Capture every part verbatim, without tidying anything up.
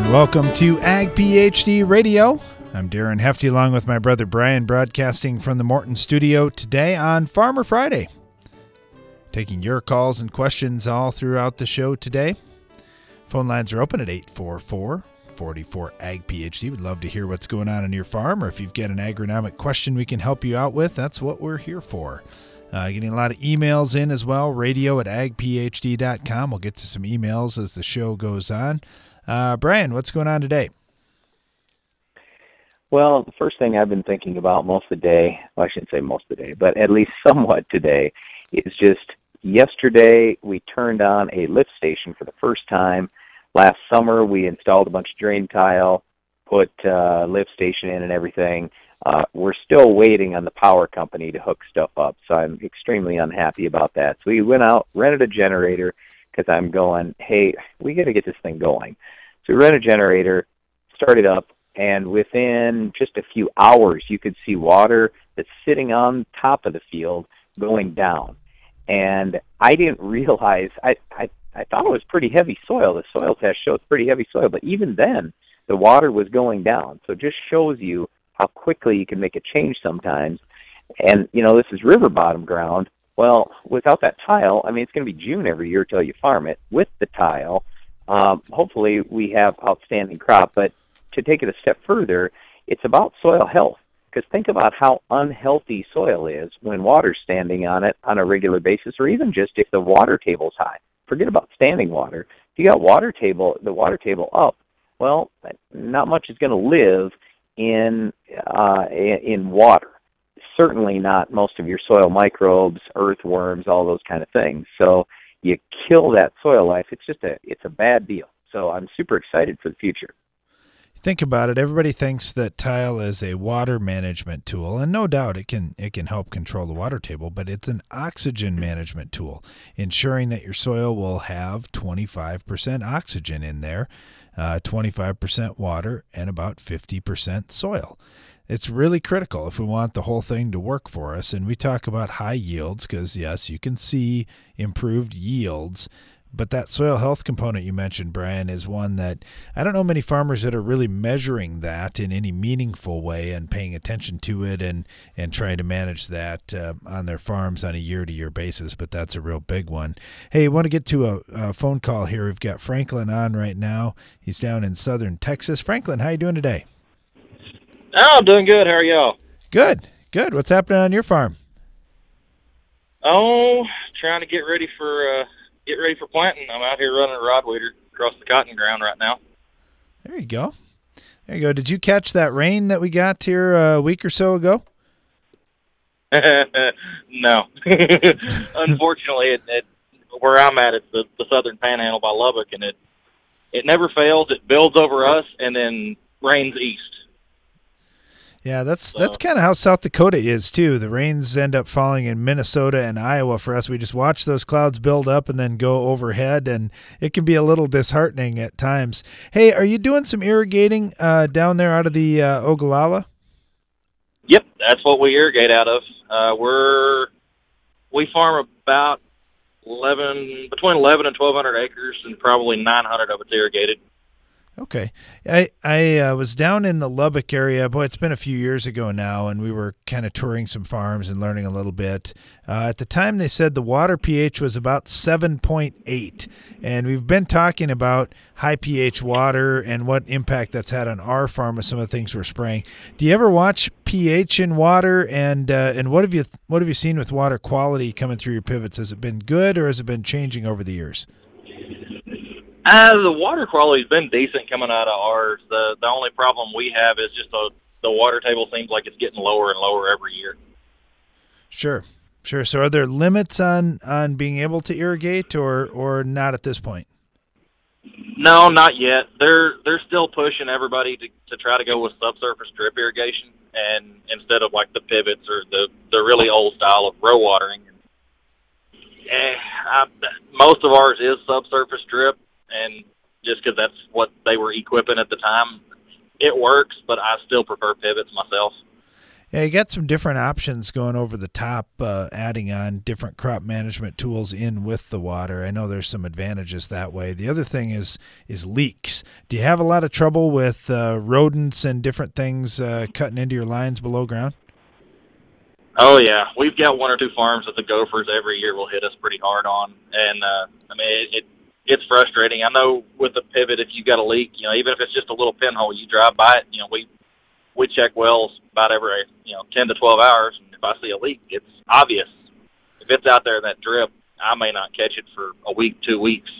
Welcome to Ag PhD Radio. I'm Darren Hefty along with my brother Brian, broadcasting from the Morton studio today on Farmer Friday. Taking your calls and questions all throughout the show today. Phone lines are open at eight four four, four four, A G P H D. We'd love to hear what's going on in your farm, or if you've got an agronomic question we can help you out with, that's what we're here for. Uh, getting a lot of emails in as well, radio at ag p h d dot com. We'll get to some emails as the show goes on. Uh, Brian, what's going on today? Well, the first thing I've been thinking about most of the day, well, I shouldn't say most of the day, but at least somewhat today, is just yesterday we turned on a lift station for the first time. Last summer we installed a bunch of drain tile, put uh, lift station in and everything. Uh, we're still waiting on the power company to hook stuff up, so I'm extremely unhappy about that. So we went out, rented a generator, because I'm going, hey, we got to get this thing going. So we rented a generator, started up, and within just a few hours, you could see water that's sitting on top of the field going down. And I didn't realize, I, I, I thought it was pretty heavy soil. The soil test shows pretty heavy soil, but even then, the water was going down. So it just shows you how quickly you can make a change sometimes. And, you know, this is river bottom ground. Well, without that tile, I mean, it's going to be June every year till you farm it. With the tile, um, hopefully we have outstanding crop. But to take it a step further, it's about soil health. Because think about how unhealthy soil is when water's standing on it on a regular basis, or even just if the water table's high. Forget about standing water. If you got water table, the water table up, well, not much is going to live in uh, in water. Certainly not most of your soil microbes, earthworms, all those kind of things. So you kill that soil life. It's just a it's a bad deal. So I'm super excited for the future. Think about it. Everybody thinks that tile is a water management tool, and no doubt it can it can help control the water table, but it's an oxygen management tool, ensuring that your soil will have twenty-five percent oxygen in there, uh, twenty-five percent water, and about fifty percent soil. It's really critical if we want the whole thing to work for us. And we talk about high yields because, yes, you can see improved yields. But that soil health component you mentioned, Brian, is one that I don't know many farmers that are really measuring that in any meaningful way and paying attention to it and, and trying to manage that uh, on their farms on a year-to-year basis. But that's a real big one. Hey, I want to get to a, a phone call here. We've got Franklin on right now. He's down in southern Texas. Franklin, how you doing today? Oh, I'm doing good. How are y'all? Good, good. What's happening on your farm? Oh, trying to get ready for uh, get ready for planting. I'm out here running a rod weeder across the cotton ground right now. There you go. There you go. Did you catch that rain that we got here a week or so ago? No. Unfortunately, it, it, where I'm at, it's the, the southern panhandle by Lubbock, and it it never fails. It builds over us and then rains east. Yeah, that's that's kind of how South Dakota is, too. The rains end up falling in Minnesota and Iowa for us. We just watch those clouds build up and then go overhead, and it can be a little disheartening at times. Hey, are you doing some irrigating uh, down there out of the uh, Ogallala? Yep, that's what we irrigate out of. Uh, we're we farm about eleven between eleven and twelve hundred acres, and probably nine hundred of it's irrigated. Okay. I I uh, was down in the Lubbock area. Boy, it's been a few years ago now, and we were kind of touring some farms and learning a little bit. Uh, at the time, they said the water pH was about seven point eight, and we've been talking about high pH water and what impact that's had on our farm with some of the things we're spraying. Do you ever watch pH in water, and uh, and what have you what have you seen with water quality coming through your pivots? Has it been good, or has it been changing over the years? Uh, the water quality's been decent coming out of ours. The the only problem we have is just the the water table seems like it's getting lower and lower every year. Sure, sure. So are there limits on, on being able to irrigate, or, or not at this point? No, not yet. They're they're still pushing everybody to, to try to go with subsurface drip irrigation, and instead of like the pivots or the, the really old style of row watering. Eh, I, most of ours is subsurface drip. And just because that's what they were equipping at the time, it works, but I still prefer pivots myself. Yeah, you got some different options going over the top, uh, adding on different crop management tools in with the water. I know there's some advantages that way. The other thing is is leaks. Do you have a lot of trouble with uh, rodents and different things uh, cutting into your lines below ground? Oh, yeah. We've got one or two farms that the gophers every year will hit us pretty hard on. And, uh, I mean, it, it it's frustrating. I know with the pivot, if you got a leak, you know, even if it's just a little pinhole, you drive by it, you know, we we check wells about every, you know, ten to twelve hours, and if I see a leak, it's obvious. If it's out there in that drip, I may not catch it for a week, two weeks.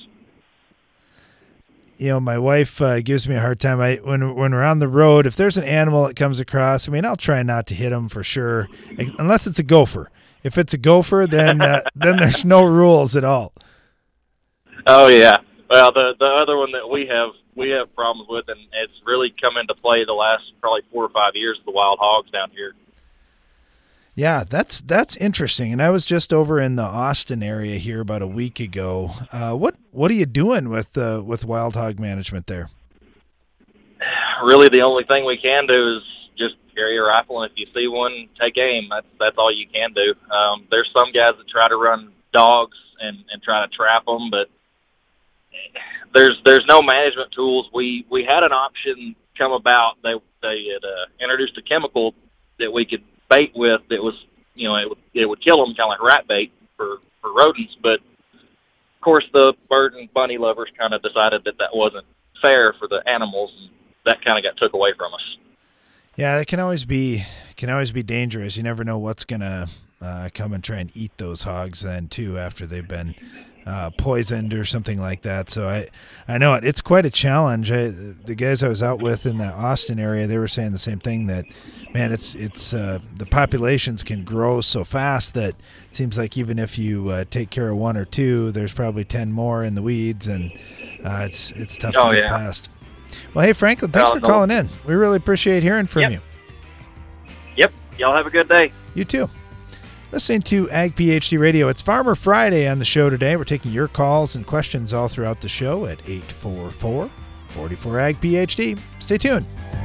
You know, my wife uh, gives me a hard time. I when when we're on the road, if there's an animal that comes across, I mean, I'll try not to hit them for sure, unless it's a gopher. If it's a gopher, then uh, then there's no rules at all. Oh yeah. Well, the the other one that we have we have problems with, and it's really come into play the last probably four or five years, the wild hogs down here. Yeah, that's that's interesting. And I was just over in the Austin area here about a week ago. Uh, what what are you doing with uh, with wild hog management there? Really, the only thing we can do is just carry a rifle, and if you see one, take aim. That's that's all you can do. Um, there's some guys that try to run dogs and, and try to trap them, but there's there's no management tools. We we had an option come about. They they had uh, introduced a chemical that we could bait with that was, you know, it would, it would kill them, kind of like rat bait for, for rodents. But, of course, the bird and bunny lovers kind of decided that that wasn't fair for the animals, and that kind of got took away from us. Yeah, it can always be can always be dangerous. You never know what's going to uh, come and try and eat those hogs then, too, after they've been uh, poisoned or something like that. So I, I know it. It's quite a challenge. I, the guys I was out with in the Austin area, they were saying the same thing, that man, it's it's uh, the populations can grow so fast that it seems like even if you uh, take care of one or two, there's probably ten more in the weeds, and uh, it's it's tough oh, to get yeah. past. Well, hey, Franklin, thanks well, for no. calling in. We really appreciate hearing from yep. you. Yep. Y'all have a good day. You too. Listening to Ag PhD Radio. It's Farmer Friday on the show today. We're taking your calls and questions all throughout the show at eight four four, four four, A G P H D. Stay tuned.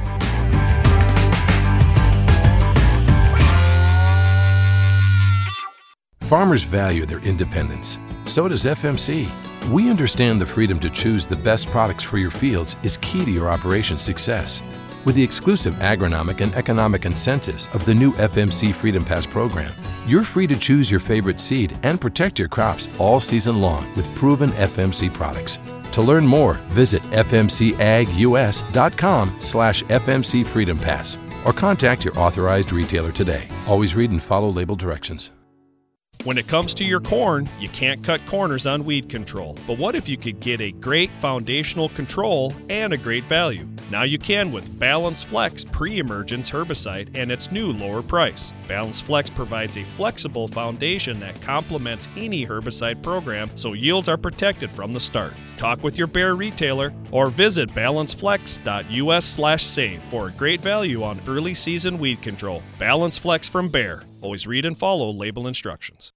Farmers value their independence. So does F M C. We understand the freedom to choose the best products for your fields is key to your operation's success. With the exclusive agronomic and economic incentives of the new F M C Freedom Pass program, you're free to choose your favorite seed and protect your crops all season long with proven F M C products. To learn more, visit f m c ag u s dot com slash F M C Freedom Pass or contact your authorized retailer today. Always read and follow label directions. When it comes to your corn, you can't cut corners on weed control. But what if you could get a great foundational control and a great value? Now you can with Balance Flex pre-emergence herbicide and its new lower price. Balance Flex provides a flexible foundation that complements any herbicide program so yields are protected from the start. Talk with your Bayer retailer or visit balance flex dot u s slash save for a great value on early season weed control. Balance Flex from Bayer. Always read and follow label instructions.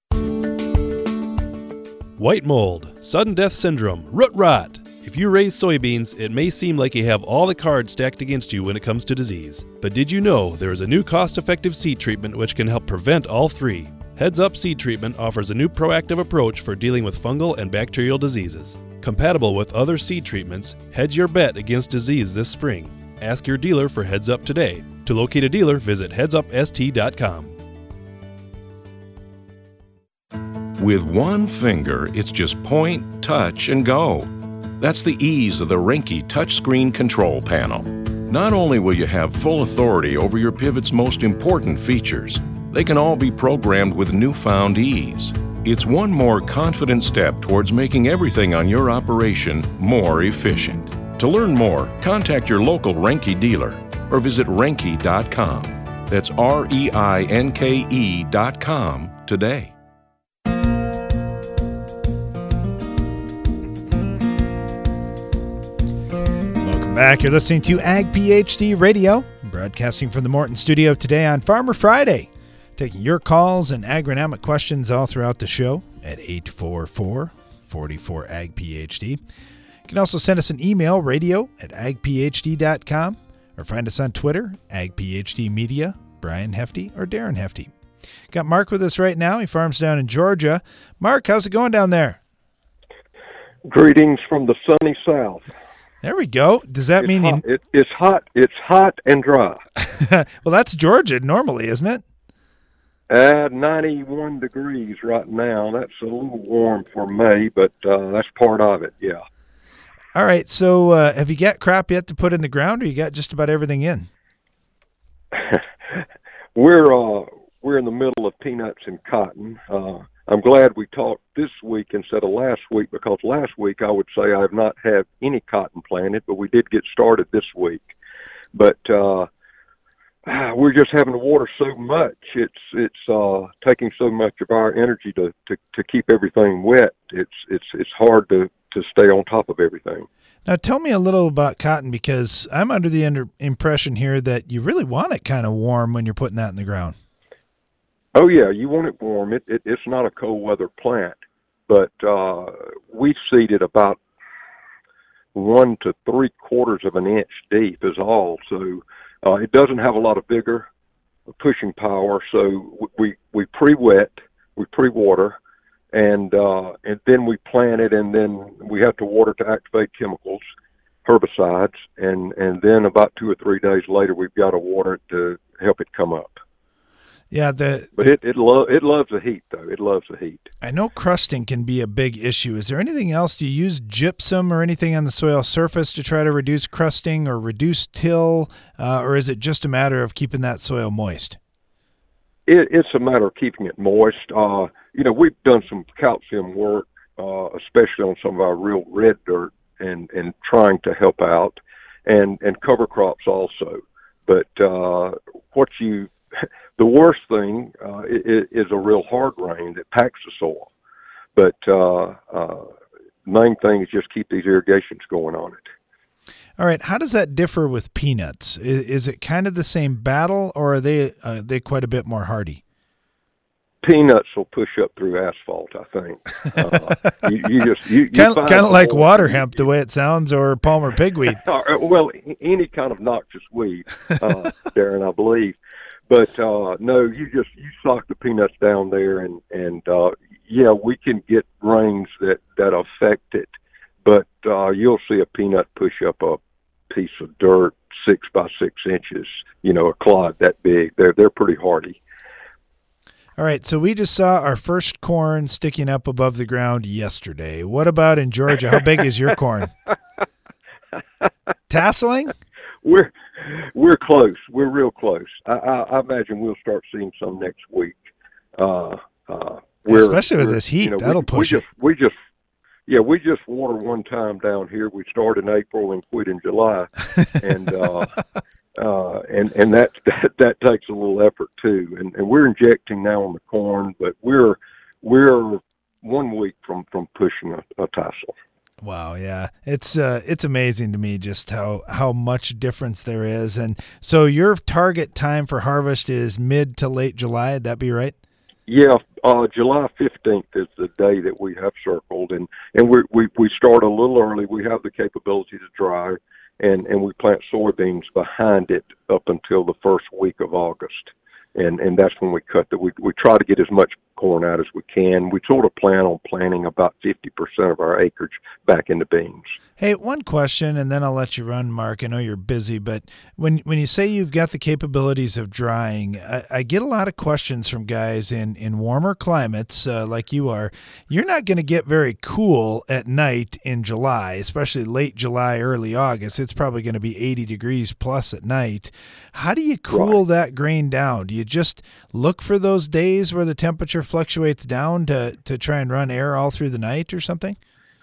White mold, sudden death syndrome, root rot. If you raise soybeans, it may seem like you have all the cards stacked against you when it comes to disease. But did you know there is a new cost-effective seed treatment which can help prevent all three? Heads Up Seed Treatment offers a new proactive approach for dealing with fungal and bacterial diseases. Compatible with other seed treatments, hedge your bet against disease this spring. Ask your dealer for Heads Up today. To locate a dealer, visit heads up s t dot com. With one finger, it's just point, touch, and go. That's the ease of the Renke touchscreen control panel. Not only will you have full authority over your pivot's most important features, they can all be programmed with newfound ease. It's one more confident step towards making everything on your operation more efficient. To learn more, contact your local Renke dealer or visit renke dot com. That's R E I N K E dot com today. Back. You're listening to Ag PhD Radio, broadcasting from the Morton studio today on Farmer Friday. Taking your calls and agronomic questions all throughout the show at eight four four, four four, A G P H D. You can also send us an email, radio at ag p h d dot com, or find us on Twitter, Ag PhD Media, Brian Hefty or Darren Hefty. Got Mark with us right now. He farms down in Georgia. Mark, how's it going down there? Greetings from the sunny south. There we go. Does that it's mean hot. you... It, it's hot? It's hot and dry. Well, that's Georgia normally, isn't it? At ninety-one degrees right now. That's a little warm for May, but uh, that's part of it. Yeah. All right. So, uh, have you got crop yet to put in the ground, or you got just about everything in? we're uh, we're in the middle of peanuts and cotton. Uh, I'm glad we talked this week instead of last week, because last week I would say I have not had any cotton planted, but we did get started this week. But uh, we're just having to water so much. It's it's uh, taking so much of our energy to, to, to keep everything wet. It's it's it's hard to, to stay on top of everything. Now, tell me a little about cotton, because I'm under the under impression here that you really want it kind of warm when you're putting that in the ground. Oh, yeah, you want it warm. It, it It's not a cold weather plant, but uh, we seeded about one to three quarters of an inch deep is all. So uh, it doesn't have a lot of vigor, pushing power. So we, we pre-wet, we pre-water, and uh, and then we plant it, and then we have to water to activate chemicals, herbicides, and, and then about two or three days later we've got to water it to help it come up. Yeah, the but it it, lo- it loves the heat, though. It loves the heat. I know crusting can be a big issue. Is there anything else? Do you use gypsum or anything on the soil surface to try to reduce crusting or reduce till, uh, or is it just a matter of keeping that soil moist? It, it's a matter of keeping it moist. Uh, you know, we've done some calcium work, uh, especially on some of our real red dirt, and, and trying to help out, and, and cover crops also. But uh, what you the worst thing uh, is, is a real hard rain that packs the soil. But uh, uh, main thing is just keep these irrigations going on it. All right. How does that differ with peanuts? Is, is it kind of the same battle, or are they uh, they quite a bit more hardy? Peanuts will push up through asphalt, I think. Uh, you, you just you, you kind, find kind of like hole. water hemp, the way it sounds, or Palmer pigweed. Well, any kind of noxious weed, uh, Darren, I believe. But uh, no, you just you sock the peanuts down there, and and uh, yeah, we can get rains that that affect it, but uh, you'll see a peanut push up a piece of dirt six by six inches, you know, a clod that big. They're they're pretty hardy. All right, so we just saw our first corn sticking up above the ground yesterday. What about in Georgia? How big is your corn? Tasseling? We're we're close. We're real close. I, I, I imagine we'll start seeing some next week. Uh, uh, we're, Especially with we're, this heat, you know, that'll we, push we it. Just, we just, yeah, we just water one time down here. We start in April and quit in July, and uh, uh, and and that, that that takes a little effort too. And, and we're injecting now on the corn, but we're we're one week from, from pushing a, a tassel. Wow, yeah. It's uh, it's amazing to me just how, how much difference there is. And so your target time for harvest is mid to late July, would that be right? Yeah, uh, July fifteenth is the day that we have circled, and, and we, we, we start a little early. We have the capability to dry, and, and we plant soybeans behind it up until the first week of August. And and that's when we cut that. We we try to get as much corn out as we can. We sort of plan on planting about fifty percent of our acreage back into beans. Hey, one question, and then I'll let you run, Mark. I know you're busy, but when when you say you've got the capabilities of drying, I, I get a lot of questions from guys in, in warmer climates uh, like you are. You're not going to get very cool at night in July, especially late July, early August. It's probably going to be eighty degrees plus at night. How do you cool right. that grain down? Do you just look for those days where the temperature fluctuates down to, to try and run air all through the night or something?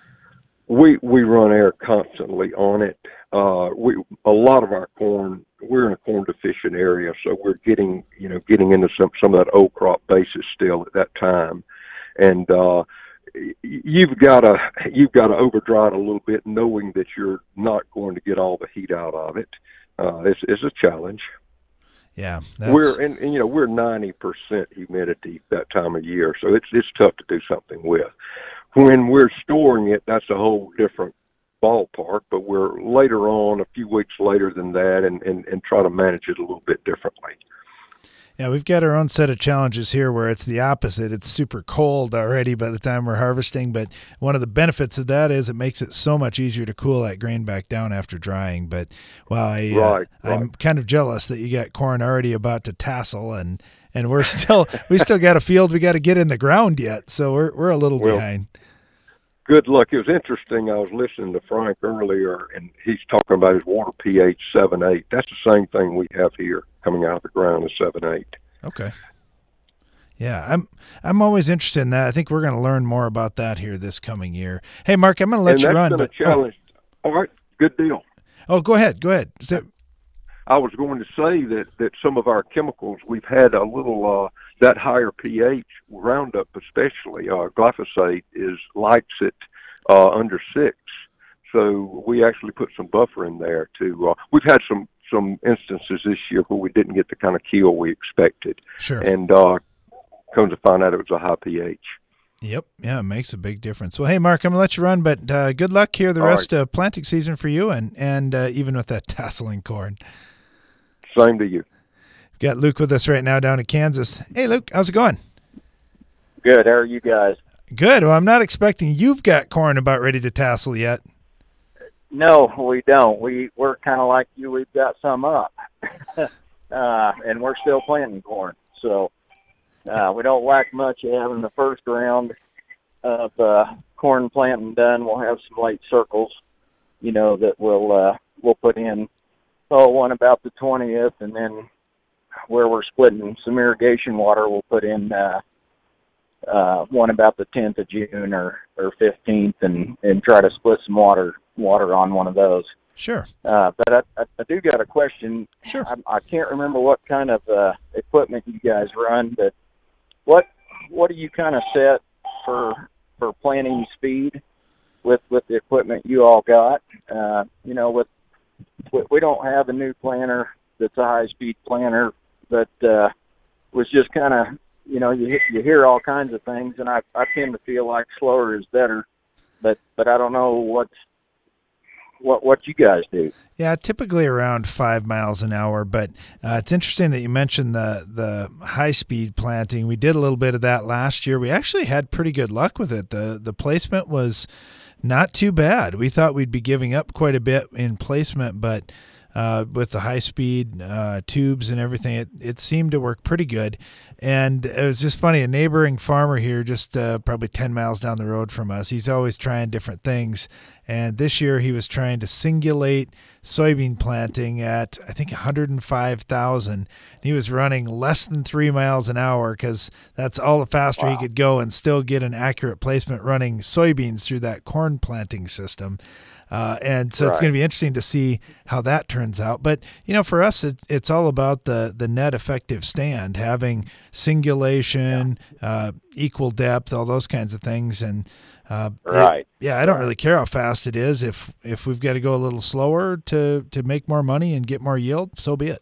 We we run air constantly on it. Uh, we a lot of our corn. We're in a corn deficient area, so we're getting you know getting into some some of that old crop basis still at that time, and uh, you've got to you've got to over dry it a little bit, knowing that you're not going to get all the heat out of it. Uh, it's, it's a challenge. Yeah, that's... we're and, and you know we're ninety percent humidity that time of year, so it's it's tough to do something with. When we're storing it, that's a whole different ballpark, but we're later on, a few weeks later than that, and, and, and try to manage it a little bit differently. Yeah, we've got our own set of challenges here where it's the opposite. It's super cold already by the time we're harvesting, but one of the benefits of that is it makes it so much easier to cool that grain back down after drying. But, well, I, right, uh, I'm right. kind of jealous that you got corn already about to tassel, and, and we're still we still got a field we got to get in the ground yet, so we're we're a little well, behind. Good luck. It was interesting. I was listening to Frank earlier, and he's talking about his water pH seven eight. That's the same thing we have here coming out of the ground is seven eight. Okay. Yeah, I'm I'm always interested in that. I think we're going to learn more about that here this coming year. Hey, Mark, I'm going to let and you that's run. Been But, a challenge. Oh. All right, good deal. Oh, go ahead. Go ahead. So, I was going to say that, that some of our chemicals, we've had a little, uh, that higher pH, Roundup especially, uh, glyphosate, is likes it uh, under six. So we actually put some buffer in there to, uh, we've had some, some instances this year where we didn't get the kind of kill we expected. Sure. And uh, come to find out it was a high pH. Yep. Yeah, it makes a big difference. Well, hey, Mark, I'm going to let you run, but uh, good luck here the All rest right. of planting season for you and, and uh, even with that tasseling corn. Same to you. Got Luke with us right now down in Kansas. Hey, Luke, how's it going? Good. How are you guys? Good. Well, I'm not expecting you've got corn about ready to tassel yet. No, we don't. We, we're kind of like you. We've got some up, uh, and we're still planting corn. So uh, we don't lack much of having the first round of uh, corn planting done. We'll have some late circles, you know, that we'll, uh, we'll put in. Oh, one about the twentieth, and then where we're splitting some irrigation water, we'll put in uh, uh, one about the tenth of June or, or fifteenth, and, and try to split some water water on one of those. Sure. Uh, but I, I, I do got a question. Sure. I, I can't remember what kind of uh, equipment you guys run, but what what do you kind of set for for planting speed with with the equipment you all got? Uh, you know, with we don't have a new planter that's a high-speed planter, but uh, was just kind of, you know, you you hear all kinds of things, and I, I tend to feel like slower is better, but but I don't know what's, what what you guys do. Yeah, typically around five miles an hour, but uh, it's interesting that you mentioned the the high-speed planting. We did a little bit of that last year. We actually had pretty good luck with it. The The placement was not too bad. We thought we'd be giving up quite a bit in placement, but uh, with the high-speed uh, tubes and everything, it, it seemed to work pretty good. And it was just funny, a neighboring farmer here just uh, probably ten miles down the road from us, he's always trying different things. And this year he was trying to singulate soybean planting at, I think, one hundred five thousand. He was running less than three miles an hour because that's all the faster wow. he could go and still get an accurate placement running soybeans through that corn planting system. Uh, and so right. it's going to be interesting to see how that turns out. But, you know, for us, it's, it's all about the, the net effective stand, having singulation, yeah. uh, equal depth, all those kinds of things. And uh, right. it, yeah, I don't really care how fast it is. If if we've got to go a little slower to, to make more money and get more yield, so be it.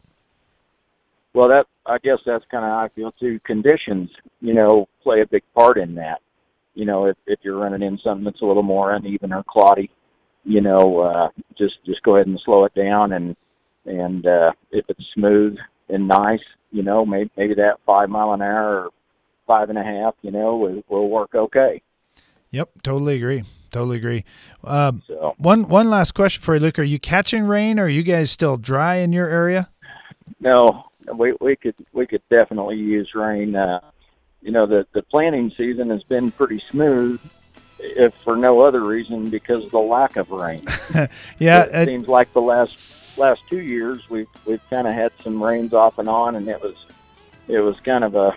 Well, that I guess that's kind of how I feel too. Conditions, you know, play a big part in that. You know, if, if you're running in something that's a little more uneven or cloddy, you know, uh, just just go ahead and slow it down, and and uh, if it's smooth and nice, you know, maybe maybe that five mile an hour or five and a half, you know, will, will work okay. Yep, totally agree. Totally agree. Um, so. One one last question for you, Luke. Are you catching rain, or are you guys still dry in your area? No, we we could we could definitely use rain. Uh, you know, the the planting season has been pretty smooth, if for no other reason because of the lack of rain. yeah, it, it seems like the last last two years we've we've kind of had some rains off and on, and it was it was kind of a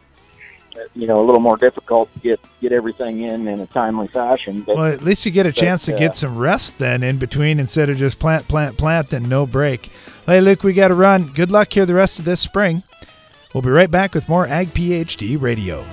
you know a little more difficult to get get everything in in a timely fashion. But, well, at least you get a but, chance to uh, get some rest then in between instead of just plant, plant, plant, and no break. Hey, Luke, we got to run. Good luck here the rest of this spring. We'll be right back with more Ag PhD Radio.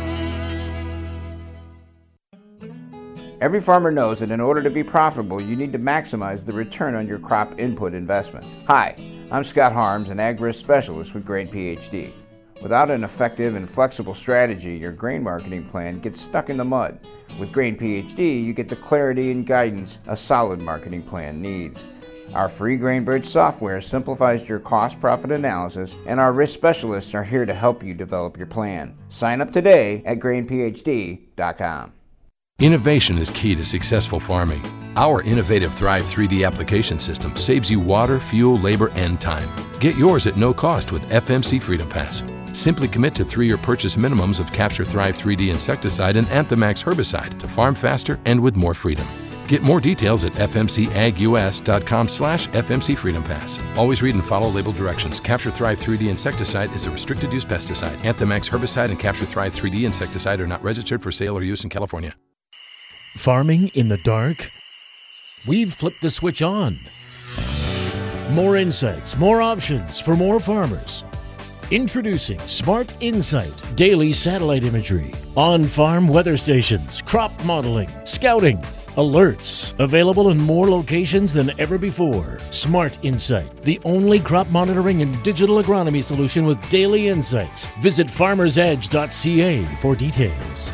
Every farmer knows that in order to be profitable, you need to maximize the return on your crop input investments. Hi, I'm Scott Harms, an ag risk specialist with Grain PhD. Without an effective and flexible strategy, your grain marketing plan gets stuck in the mud. With Grain PhD, you get the clarity and guidance a solid marketing plan needs. Our free GrainBridge software simplifies your cost-profit analysis, and our risk specialists are here to help you develop your plan. Sign up today at grain p h d dot com. Innovation is key to successful farming. Our innovative Thrive three D application system saves you water, fuel, labor, and time. Get yours at no cost with F M C Freedom Pass. Simply commit to three-year purchase minimums of Capture Thrive three D insecticide and Anthemax herbicide to farm faster and with more freedom. Get more details at f m c ag u s dot com slash f m c freedom pass. Always read and follow label directions. Capture Thrive three D insecticide is a restricted use pesticide. Anthemax herbicide and Capture Thrive three D insecticide are not registered for sale or use in California. Farming in the dark? We've flipped the switch on. More insights, more options for more farmers. Introducing Smart Insight Daily Satellite Imagery. On-farm weather stations, crop modeling, scouting, alerts. Available in more locations than ever before. Smart Insight, the only crop monitoring and digital agronomy solution with daily insights. Visit farmers edge dot c a for details.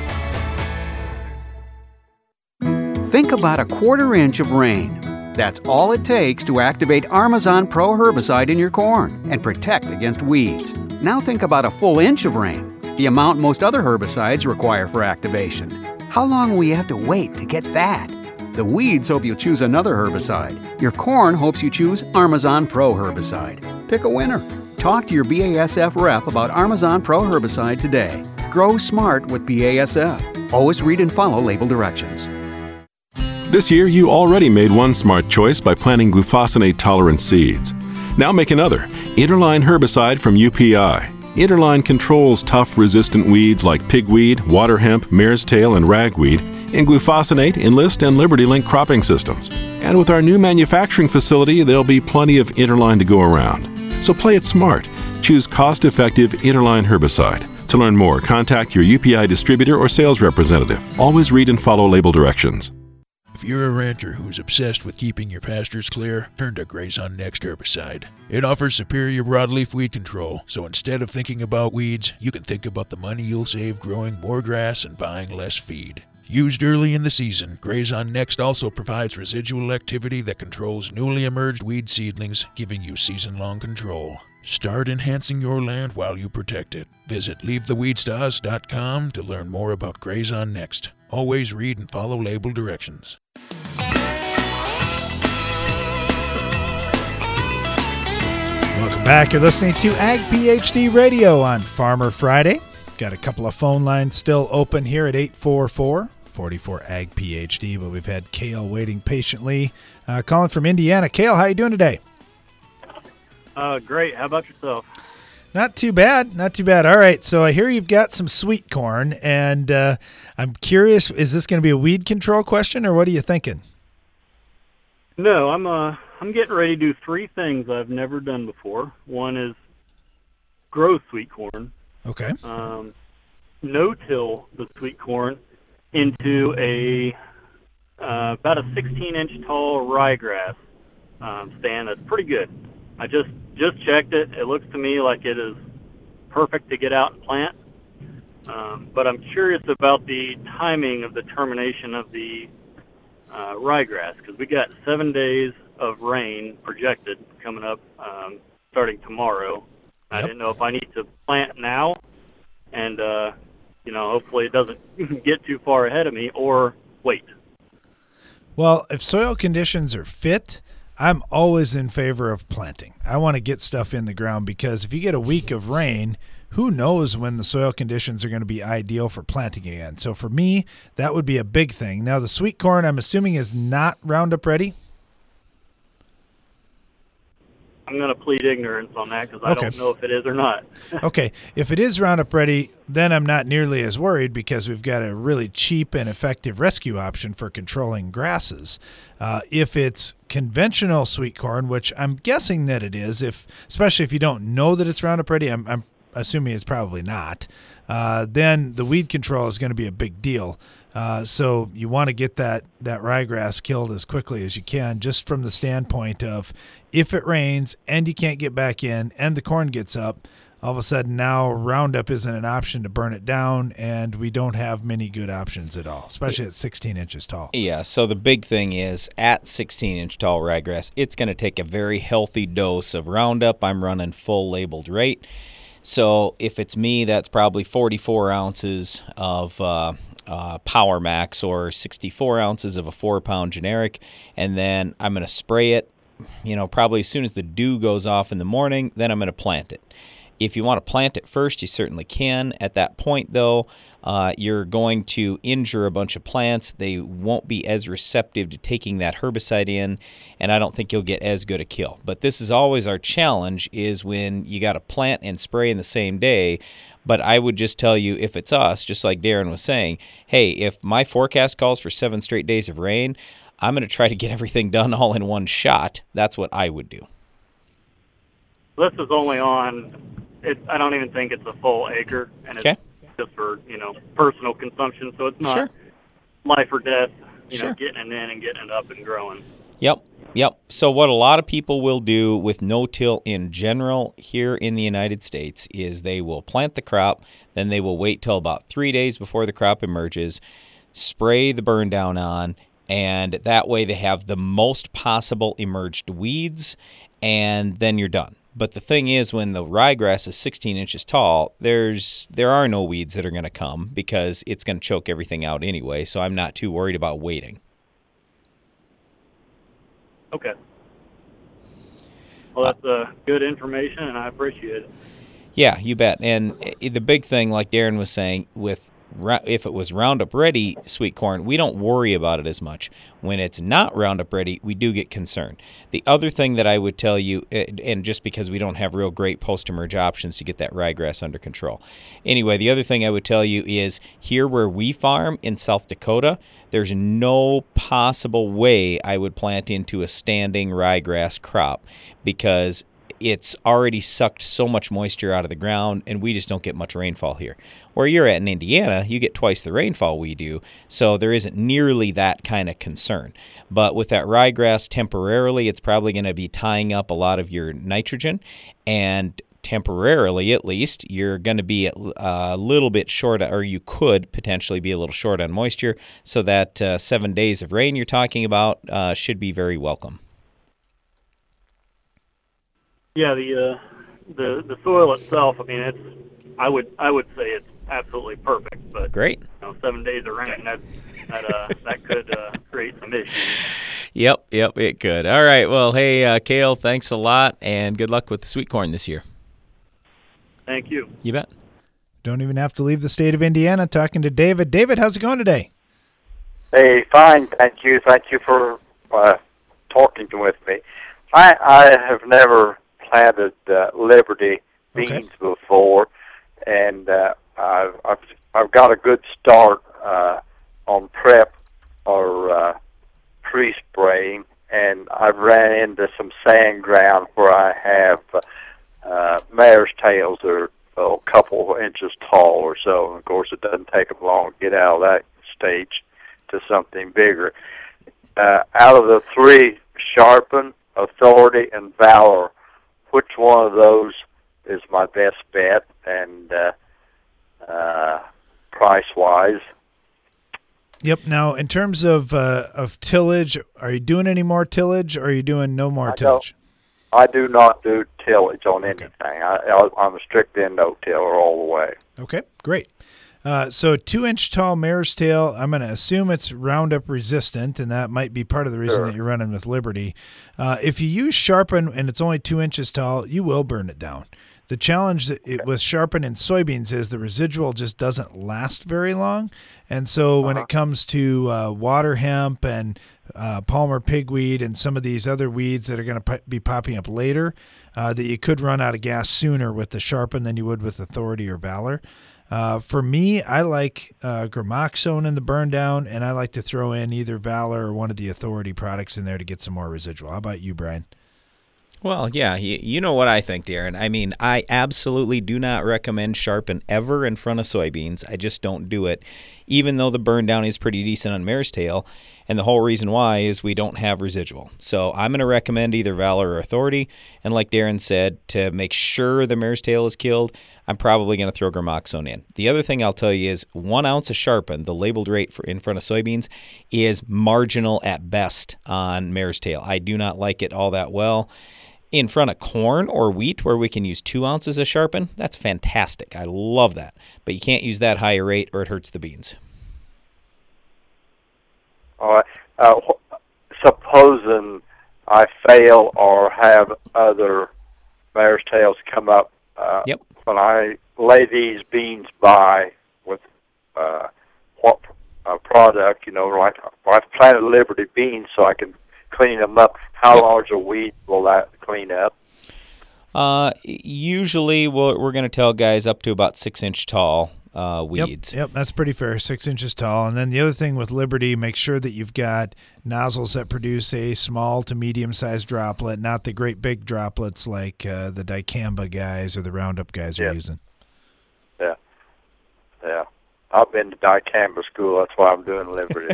Think about a quarter inch of rain. That's all it takes to activate Armazon Pro herbicide in your corn and protect against weeds. Now think about a full inch of rain, the amount most other herbicides require for activation. How long will you have to wait to get that? The weeds hope you choose another herbicide. Your corn hopes you choose Armazon Pro herbicide. Pick a winner. Talk to your B A S F rep about Armazon Pro herbicide today. Grow smart with B A S F. Always read and follow label directions. This year, you already made one smart choice by planting glufosinate-tolerant seeds. Now make another, Interline herbicide from U P I. Interline controls tough, resistant weeds like pigweed, water hemp, mare's tail, and ragweed in glufosinate, Enlist, and LibertyLink cropping systems. And with our new manufacturing facility, there'll be plenty of Interline to go around. So play it smart. Choose cost-effective Interline herbicide. To learn more, contact your U P I distributor or sales representative. Always read and follow label directions. If you're a rancher who's obsessed with keeping your pastures clear, turn to Grazon Next herbicide. It offers superior broadleaf weed control, so instead of thinking about weeds, you can think about the money you'll save growing more grass and buying less feed. Used early in the season, Grazon Next also provides residual activity that controls newly emerged weed seedlings, giving you season-long control. Start enhancing your land while you protect it. Visit leave the weeds to us dot com to learn more about Grazon Next. Always read and follow label directions. Welcome back. You're listening to Ag PhD Radio on Farmer Friday. Got a couple of phone lines still open here at eight four four, four four, A G P H D, but we've had Cale waiting patiently. Uh, calling from Indiana. Cale, how you doing today? Uh, great. How about yourself? Not too bad. Not too bad. All right. So I hear you've got some sweet corn, and uh, I'm curious, is this going to be a weed control question, or what are you thinking? No, I'm uh, I'm getting ready to do three things I've never done before. One is grow sweet corn. Okay. Um, no-till the sweet corn into a uh, about a sixteen inch tall ryegrass um, stand. That's pretty good. I just just checked it. It looks to me like it is perfect to get out and plant. Um, but I'm curious about the timing of the termination of the uh, ryegrass, because we got seven days of rain projected coming up um, starting tomorrow. Yep. I didn't know if I need to plant now and, uh, you know, hopefully it doesn't get too far ahead of me, or wait. Well, if soil conditions are fit, I'm always in favor of planting. I want to get stuff in the ground, because if you get a week of rain, who knows when the soil conditions are going to be ideal for planting again. So for me, that would be a big thing. Now, the sweet corn, I'm assuming, is not Roundup ready? I'm going to plead ignorance on that, because I Okay. don't know if it is or not. Okay. If it is Roundup ready, then I'm not nearly as worried, because we've got a really cheap and effective rescue option for controlling grasses. Uh, if it's conventional sweet corn, which I'm guessing that it is, if especially if you don't know that it's Roundup ready, I'm, I'm assuming it's probably not, uh, then the weed control is going to be a big deal. Uh, so you want to get that, that ryegrass killed as quickly as you can, just from the standpoint of if it rains and you can't get back in and the corn gets up, all of a sudden now Roundup isn't an option to burn it down, and we don't have many good options at all, especially at sixteen inches tall. Yeah, so the big thing is at sixteen inch tall ryegrass, it's going to take a very healthy dose of Roundup. I'm running full labeled rate. So if it's me, that's probably forty-four ounces of uh, uh, Power Max or sixty-four ounces of a four pound generic, and then I'm going to spray it, you know, probably as soon as the dew goes off in the morning, then I'm going to plant it. If you want to plant it first, you certainly can. At that point, though, uh, you're going to injure a bunch of plants. They won't be as receptive to taking that herbicide in, and I don't think you'll get as good a kill. But this is always our challenge, is when you got to plant and spray in the same day. But I would just tell you, if it's us, just like Darren was saying, hey, if my forecast calls for seven straight days of rain, I'm going to try to get everything done all in one shot. That's what I would do. This is only on, it, I don't even think it's a full acre, and it's okay. just for, you know, personal consumption, so it's not sure. life or death, you sure. know, getting it in and getting it up and growing. Yep, yep. So what a lot of people will do with no-till in general here in the United States is they will plant the crop, then they will wait till about three days before the crop emerges, spray the burn down on, and that way they have the most possible emerged weeds, and then you're done. But the thing is, when the ryegrass is sixteen inches tall, there's there are no weeds that are going to come because it's going to choke everything out anyway, so I'm not too worried about waiting. Okay. Well, that's uh, good information, and I appreciate it. Yeah, you bet. And the big thing, like Darren was saying, with if it was Roundup Ready sweet corn, we don't worry about it as much. When it's not Roundup Ready, we do get concerned. The other thing that I would tell you, and just because we don't have real great post-emerge options to get that ryegrass under control. Anyway, the other thing I would tell you is here where we farm in South Dakota, there's no possible way I would plant into a standing ryegrass crop because it's already sucked so much moisture out of the ground, and we just don't get much rainfall here. Where you're at in Indiana, you get twice the rainfall we do, so there isn't nearly that kind of concern. But with that ryegrass, temporarily, it's probably going to be tying up a lot of your nitrogen, and temporarily, at least, you're going to be a little bit short, or you could potentially be a little short on moisture, so that uh, seven days of rain you're talking about uh, should be very welcome. Yeah, the uh, the the soil itself. I mean, it's. I would I would say it's absolutely perfect. But great. You know, seven days of rain that that uh, that could uh, create some issues. Yep, yep, it could. All right. Well, hey, uh, Cale, thanks a lot, and good luck with the sweet corn this year. Thank you. You bet. Don't even have to leave the state of Indiana. Talking to David. David, how's it going today? Hey, fine. Thank you. Thank you for uh, talking with me. I I have never planted uh, Liberty beans okay. before, and uh, I've, I've I've got a good start uh, on prep or uh, pre-spraying, and I've ran into some sand ground where I have uh, mare's tails that are a couple of inches tall or so, and of course it doesn't take them long to get out of that stage to something bigger. Uh, out of the three, Sharpen, Authority, and Valor, which one of those is my best bet and uh, uh, price-wise? Yep. Now, in terms of uh, of tillage, are you doing any more tillage, or are you doing no more I tillage? I do not do tillage on anything. I, I'm a strict no-tiller all the way. Okay, great. Uh, so two-inch tall mare's tail, I'm going to assume it's Roundup resistant, and that might be part of the reason sure. that you're running with Liberty. Uh, if you use Sharpen and it's only two inches tall, you will burn it down. The challenge that it, with Sharpen and soybeans is the residual just doesn't last very long. And so uh-huh. when it comes to uh, water hemp and uh, Palmer pigweed and some of these other weeds that are going to p- be popping up later, uh, that you could run out of gas sooner with the Sharpen than you would with Authority or Valor. Uh, for me, I like uh, Gramoxone in the burn down, and I like to throw in either Valor or one of the Authority products in there to get some more residual. How about you, Brian? Well, yeah, you, you know what I think, Darren. I mean, I absolutely do not recommend Sharpen ever in front of soybeans. I just don't do it. even though the burn down is pretty decent on mare's tail. And the whole reason why is we don't have residual. So I'm going to recommend either Valor or Authority. And like Darren said, to make sure the mare's tail is killed, I'm probably going to throw Gramoxone in. The other thing I'll tell you is one ounce of Sharpen, the labeled rate for in front of soybeans, is marginal at best on mare's tail. I do not like it all that well. In front of corn or wheat, where we can use two ounces of Sharpen, that's fantastic. I love that. But you can't use that higher rate or it hurts the beans. All right. Uh, supposing I fail or have other mare's tails come up, uh, yep. when I lay these beans by with uh, what uh, product, you know, like I've planted Liberty beans so I can clean them up. How large a weed will that clean up? Uh, usually we'll, we're going to tell guys up to about six inch tall uh, weeds. Yep, yep, that's pretty fair, six inches tall. And then the other thing with Liberty, make sure that you've got nozzles that produce a small to medium-sized droplet, not the great big droplets like uh, the Dicamba guys or the Roundup guys yeah. are using. Yeah, yeah. I've been to Dicamba school. That's why I'm doing Liberty.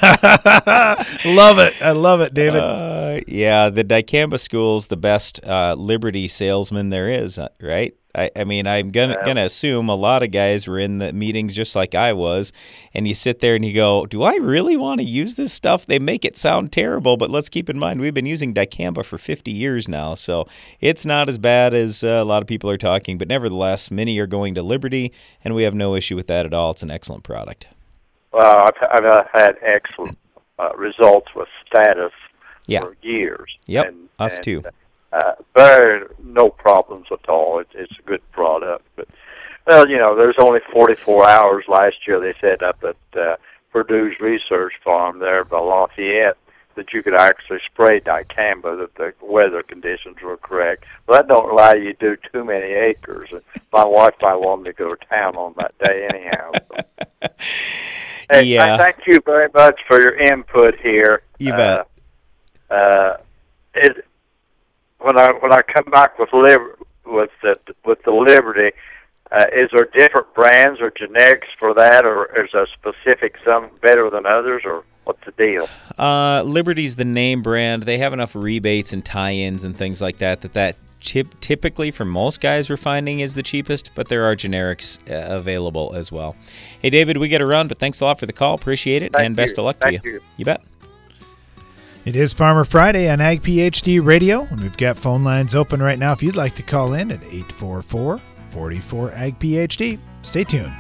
Love it. I love it, David. Uh, yeah, the Dicamba school's the best uh, Liberty salesman there is, right? I, I mean, I'm gonna yeah. gonna assume a lot of guys were in the meetings just like I was, and you sit there and you go, "Do I really want to use this stuff?" They make it sound terrible, but let's keep in mind we've been using Dicamba for fifty years now, so it's not as bad as uh, a lot of people are talking. But nevertheless, many are going to Liberty, and we have no issue with that at all. It's an excellent product. Well, I've, I've had excellent uh, results with Status yeah. for years. Yep, and, us and, too. Uh, very no problems at all. It, it's a good product, but well, you know, there's only forty-four hours last year. They said up at uh, Purdue's research farm there by Lafayette that you could actually spray Dicamba, that the weather conditions were correct. Well, that don't allow you to do too many acres. My wife might want me to go to town on that day anyhow. So. Hey, yeah. Thank you very much for your input here. You bet. Uh, uh, is When I when I come back with liber, with the with the Liberty, uh, is there different brands or genetics for that, or is there specific some better than others, or what's the deal? Uh, Liberty's the name brand. They have enough rebates and tie-ins and things like that that that tip, typically for most guys we're finding is the cheapest, but there are generics uh, available as well. Hey David, we got to run, but thanks a lot for the call. Appreciate it, Thank and best you. of luck Thank to you. you. You bet. It is Farmer Friday on Ag PhD Radio, and we've got phone lines open right now if you'd like to call in at eight four four, four four, A G P H D. Stay tuned.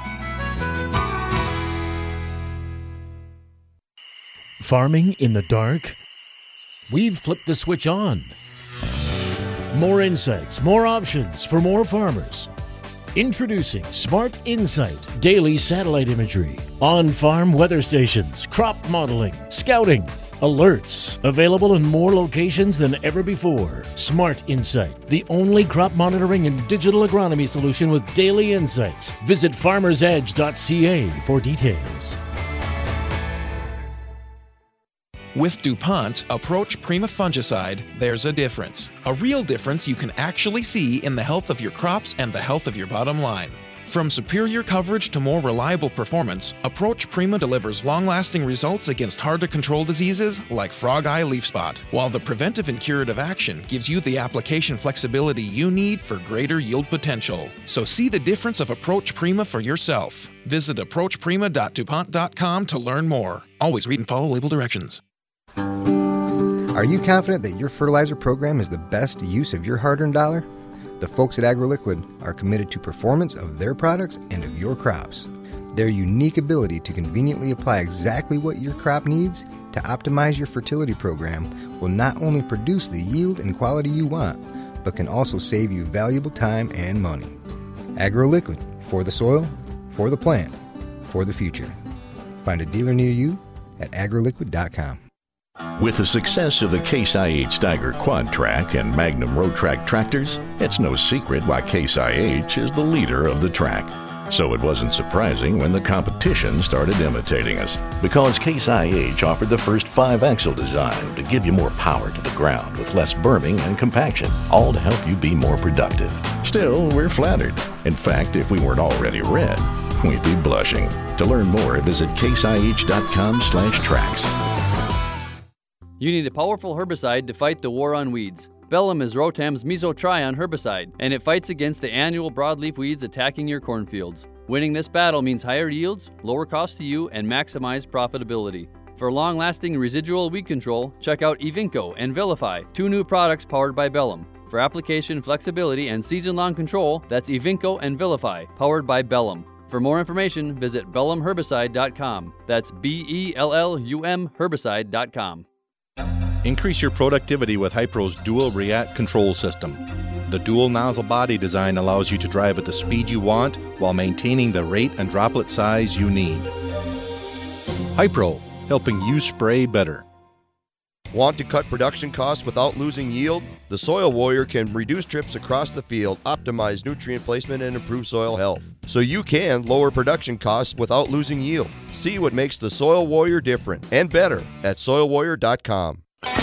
Farming in the dark? We've flipped the switch on. More insights, more options for more farmers. Introducing Smart Insight Daily Satellite Imagery. On-farm weather stations, crop modeling, scouting, alerts. Available in more locations than ever before. Smart Insight, the only crop monitoring and digital agronomy solution with daily insights. Visit farmers edge dot c a for details. With DuPont Approach Prima fungicide, there's a difference. A real difference you can actually see in the health of your crops and the health of your bottom line. From superior coverage to more reliable performance, Approach Prima delivers long-lasting results against hard-to-control diseases like frog eye leaf spot, while the preventive and curative action gives you the application flexibility you need for greater yield potential. So see the difference of Approach Prima for yourself. Visit approach prima dot dupont dot com to learn more. Always read and follow label directions. Are you confident that your fertilizer program is the best use of your hard-earned dollar? The folks at AgroLiquid are committed to performance of their products and of your crops. Their unique ability to conveniently apply exactly what your crop needs to optimize your fertility program will not only produce the yield and quality you want, but can also save you valuable time and money. AgroLiquid, for the soil, for the plant, for the future. Find a dealer near you at agro liquid dot com. With the success of the Case I H Steiger Quad Track and Magnum Road Track tractors, it's no secret why Case I H is the leader of the track. So it wasn't surprising when the competition started imitating us, because Case I H offered the first five-axle design to give you more power to the ground with less berming and compaction, all to help you be more productive. Still, we're flattered. In fact, if we weren't already red, we'd be blushing. To learn more, visit caseih.com slash tracks. You need a powerful herbicide to fight the war on weeds. Bellum is Rotam's Mesotrion herbicide, and it fights against the annual broadleaf weeds attacking your cornfields. Winning this battle means higher yields, lower cost to you, and maximized profitability. For long-lasting residual weed control, check out Evinco and Vilify, two new products powered by Bellum. For application flexibility and season-long control, that's Evinco and Vilify, powered by Bellum. For more information, visit bellum herbicide dot com. That's B E L L U M herbicide dot com. Increase your productivity with Hypro's dual React control system. The dual nozzle body design allows you to drive at the speed you want while maintaining the rate and droplet size you need. Hypro, helping you spray better. Want to cut production costs without losing yield? The Soil Warrior can reduce trips across the field, optimize nutrient placement, and improve soil health. So you can lower production costs without losing yield. See what makes the Soil Warrior different and better at soil warrior dot com.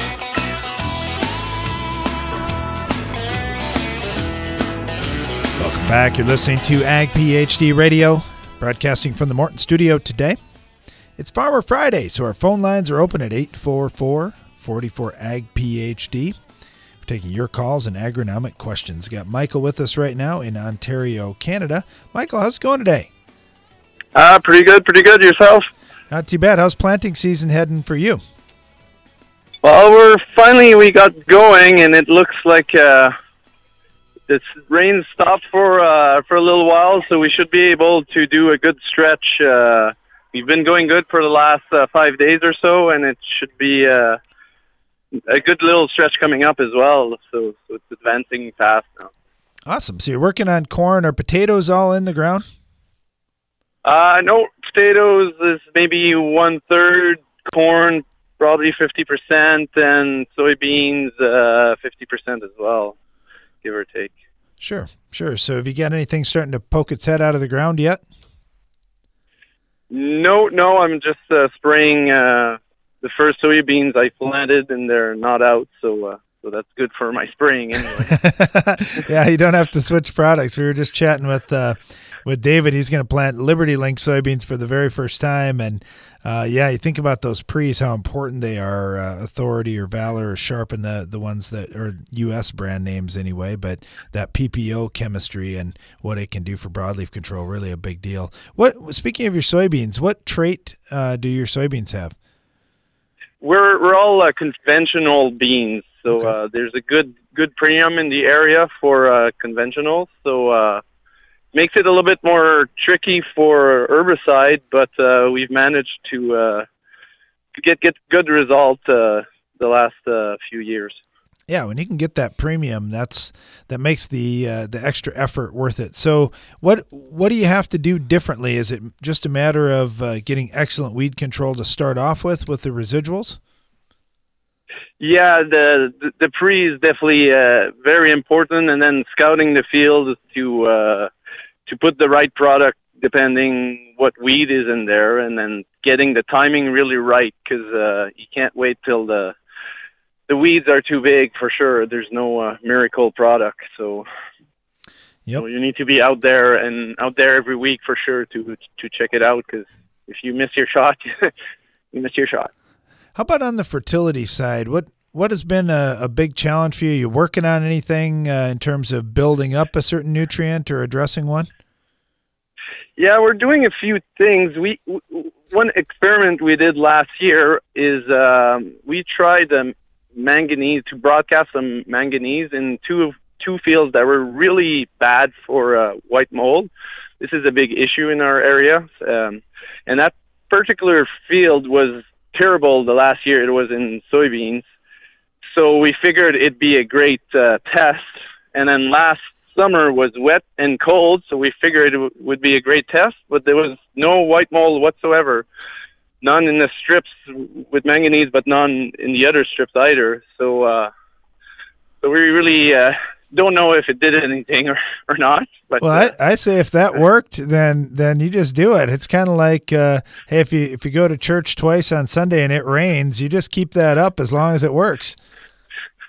Welcome back. You're listening to Ag PhD Radio, broadcasting from the Morton studio today. It's Farmer Friday, so our phone lines are open at eight four four, four four, A G P H D. We're taking your calls and agronomic questions. Got Michael with us right now in Ontario, Canada. Michael, how's it going today? Uh, pretty good, pretty good. Yourself? Not too bad. How's planting season heading for you? Well, we're finally, we got going, and it looks like uh, this rain stopped for uh, for a little while, so we should be able to do a good stretch. Uh, we've been going good for the last uh, five days or so, and it should be uh, a good little stretch coming up as well. So, so it's advancing fast now. Awesome. So you're working on corn. Are potatoes all in the ground? Uh, no, potatoes is maybe one third, corn probably fifty percent, and soybeans uh, fifty percent as well, give or take. Sure, sure. So have you got anything starting to poke its head out of the ground yet? No, no, I'm just uh, spraying uh, the first soybeans I planted, and they're not out, so uh, so that's good for my spraying anyway. Yeah, you don't have to switch products. We were just chatting with uh, with David. He's going to plant Liberty Link soybeans for the very first time, and uh, yeah, you think about those pre's, how important they are. Uh, Authority or Valor or Sharpen, the the ones that are U S brand names anyway, but that P P O chemistry and what it can do for broadleaf control, really a big deal. What speaking of your soybeans, what trait uh, do your soybeans have? We're we're all uh, conventional beans, so Okay. uh, there's a good good premium in the area for uh, conventional. So uh, makes it a little bit more tricky for herbicide, but uh, we've managed to uh, to get get good result uh, the last uh, few years. Yeah, when you can get that premium, that's that makes the uh, the extra effort worth it. So, what what do you have to do differently? Is it just a matter of uh, getting excellent weed control to start off with, with the residuals? Yeah, the the, the pre is definitely uh, very important, and then scouting the field to uh, to put the right product depending what weed is in there, and then getting the timing really right, because uh, you can't wait till the the weeds are too big for sure. There's no uh, miracle product, so, yep. so you need to be out there and out there every week for sure to to check it out, because if you miss your shot, you miss your shot. How about on the fertility side? What what has been a, a big challenge for you? You working on anything uh, in terms of building up a certain nutrient or addressing one? Yeah, we're doing a few things. We w- one experiment we did last year is um, we tried um, manganese to broadcast some manganese in two two fields that were really bad for uh, white mold. This is a big issue in our area, um, and that particular field was terrible the last year. It was in soybeans, so we figured it'd be a great uh, test. And then last summer was wet and cold, so we figured it w- would be a great test, but there was no white mold whatsoever. None in the strips with manganese, but none in the other strips either. So, uh, so we really uh, don't know if it did anything or, or not. But well, uh, I, I say if that worked, then then you just do it. It's kind of like uh, hey, if you if you go to church twice on Sunday and it rains, you just keep that up as long as it works.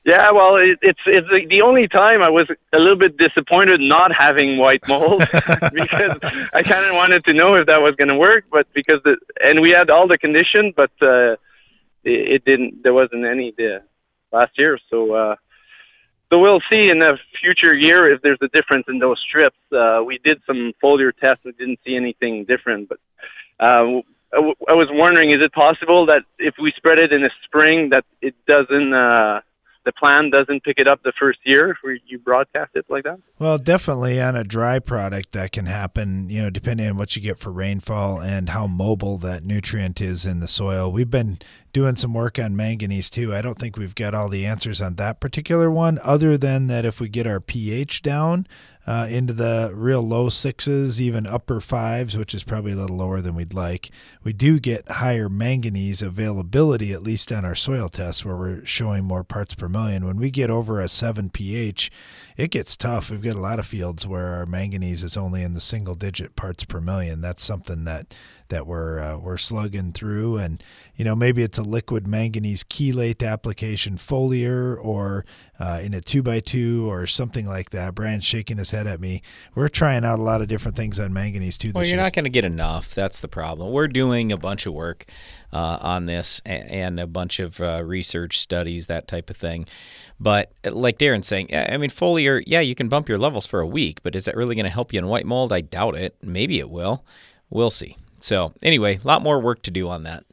Yeah, well, it, it's it's the, the only time I was a little bit disappointed not having white mold because I kind of wanted to know if that was going to work, but because the and we had all the condition, but uh, it, it didn't. There wasn't any the last year, so uh, so we'll see in the future year if there's a difference in those strips. Uh, we did some foliar tests, we didn't see anything different, but. Uh, I, w- I was wondering, is it possible that if we spread it in the spring, that it doesn't, uh, the plant doesn't pick it up the first year where you broadcast it like that? Well, definitely on a dry product that can happen, you know, depending on what you get for rainfall and how mobile that nutrient is in the soil. We've been doing some work on manganese too. I don't think we've got all the answers on that particular one, other than that if we get our pH down, Uh, into the real low sixes, even upper fives, which is probably a little lower than we'd like, we do get higher manganese availability, at least on our soil tests where we're showing more parts per million. When we get over a seven pH, it gets tough. We've got a lot of fields where our manganese is only in the single digit parts per million. That's something that that we're uh, we're slugging through, and you know maybe it's a liquid manganese chelate application foliar or uh, in a two by two or something like that. Brian's shaking his head at me. We're trying out a lot of different things on manganese too. This Well, you're year. not going to get enough. That's the problem. We're doing a bunch of work uh, on this and, and a bunch of uh, research studies, that type of thing. But like Darren's saying, I mean, foliar, yeah, you can bump your levels for a week, but is that really going to help you in white mold? I doubt it. Maybe it will. We'll see. So anyway, a lot more work to do on that.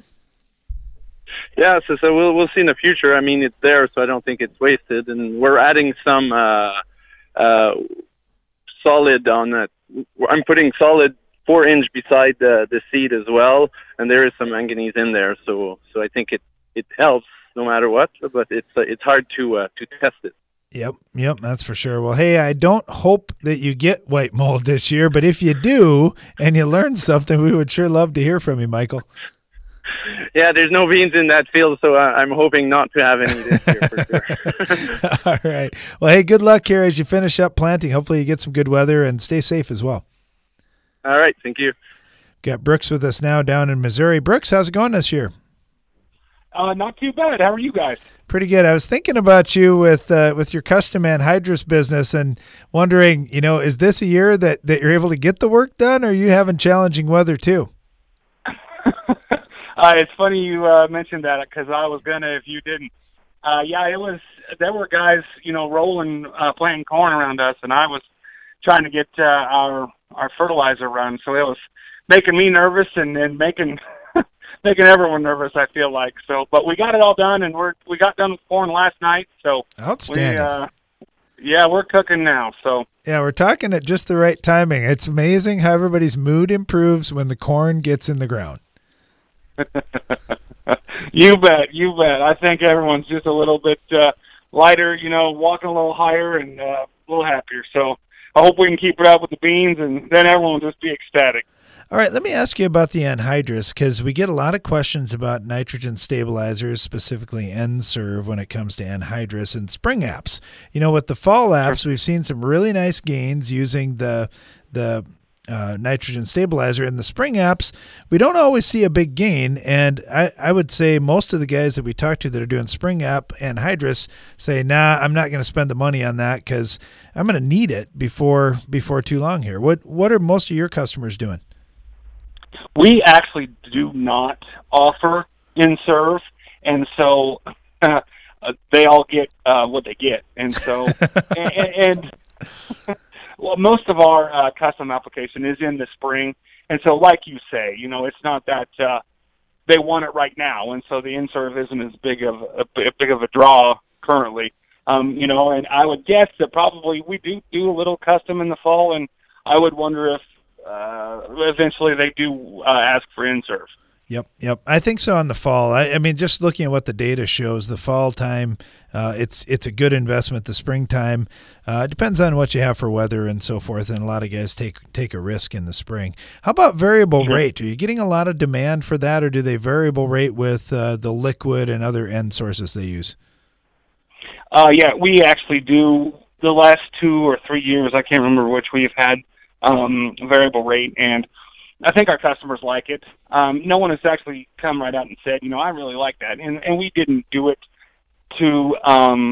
Yeah, so so we'll we'll see in the future. I mean, it's there, so I don't think it's wasted. And we're adding some uh, uh, solid on that. I'm putting solid four inch beside the the seed as well, and there is some manganese in there. So so I think it it helps no matter what. But it's uh, it's hard to uh, to test it. Yep, yep, that's for sure. Well, hey, I don't hope that you get white mold this year, but if you do and you learn something, we would sure love to hear from you, Michael. Yeah, there's no beans in that field, so uh, I'm hoping not to have any this year for sure. All right. Well, hey, good luck here as you finish up planting. Hopefully you get some good weather and stay safe as well. All right, thank you. Got Brooks with us now down in Missouri. Brooks, how's it going this year? Uh, not too bad. How are you guys? Pretty good. I was thinking about you with uh, with your custom anhydrous business and wondering, you know, is this a year that, that you're able to get the work done, or are you having challenging weather too? Uh, it's funny you uh, mentioned that because I was gonna if you didn't. Uh, yeah, it was. There were guys, you know, rolling, uh, planting corn around us, and I was trying to get uh, our our fertilizer run. So it was making me nervous and, and making making everyone nervous. I feel like so, but we got it all done, and we're we got done with corn last night. So outstanding. We, uh, yeah, we're cooking now. So yeah, we're talking at just the right timing. It's amazing how everybody's mood improves when the corn gets in the ground. You bet, you bet. I think everyone's just a little bit uh, lighter, you know, walking a little higher and uh, a little happier. So I hope we can keep it up with the beans, and then everyone will just be ecstatic. All right, let me ask you about the anhydrous, because we get a lot of questions about nitrogen stabilizers, specifically N-Serve, when it comes to anhydrous and spring apps. You know, with the fall apps, we've seen some really nice gains using the the Uh, nitrogen stabilizer. In the spring apps, we don't always see a big gain, and I, I would say most of the guys that we talk to that are doing spring app anhydrous say, nah, I'm not going to spend the money on that because I'm going to need it before before too long here. What what are most of your customers doing? We actually do not offer N-Serve, and so uh, they all get uh, what they get. And so, and, and well, most of our uh, custom application is in the spring, and so like you say, you know, it's not that uh, they want it right now, and so the N-Serve isn't as big of a, a big of a draw currently. Um, you know, and I would guess that probably we do do a little custom in the fall, and I would wonder if uh, eventually they do uh, ask for N-Serve. Yep, yep. I think so on the fall. I, I mean, just looking at what the data shows, the fall time, uh, it's it's a good investment. The springtime, uh, it depends on what you have for weather and so forth, and a lot of guys take take a risk in the spring. How about variable Sure. rate? Are you getting a lot of demand for that, or do they variable rate with uh, the liquid and other end sources they use? Uh, yeah, we actually do. The last two or three years, I can't remember which, we've had um, variable rate, and I think our customers like it. Um, no one has actually come right out and said, you know, I really like that. And, and we didn't do it to um,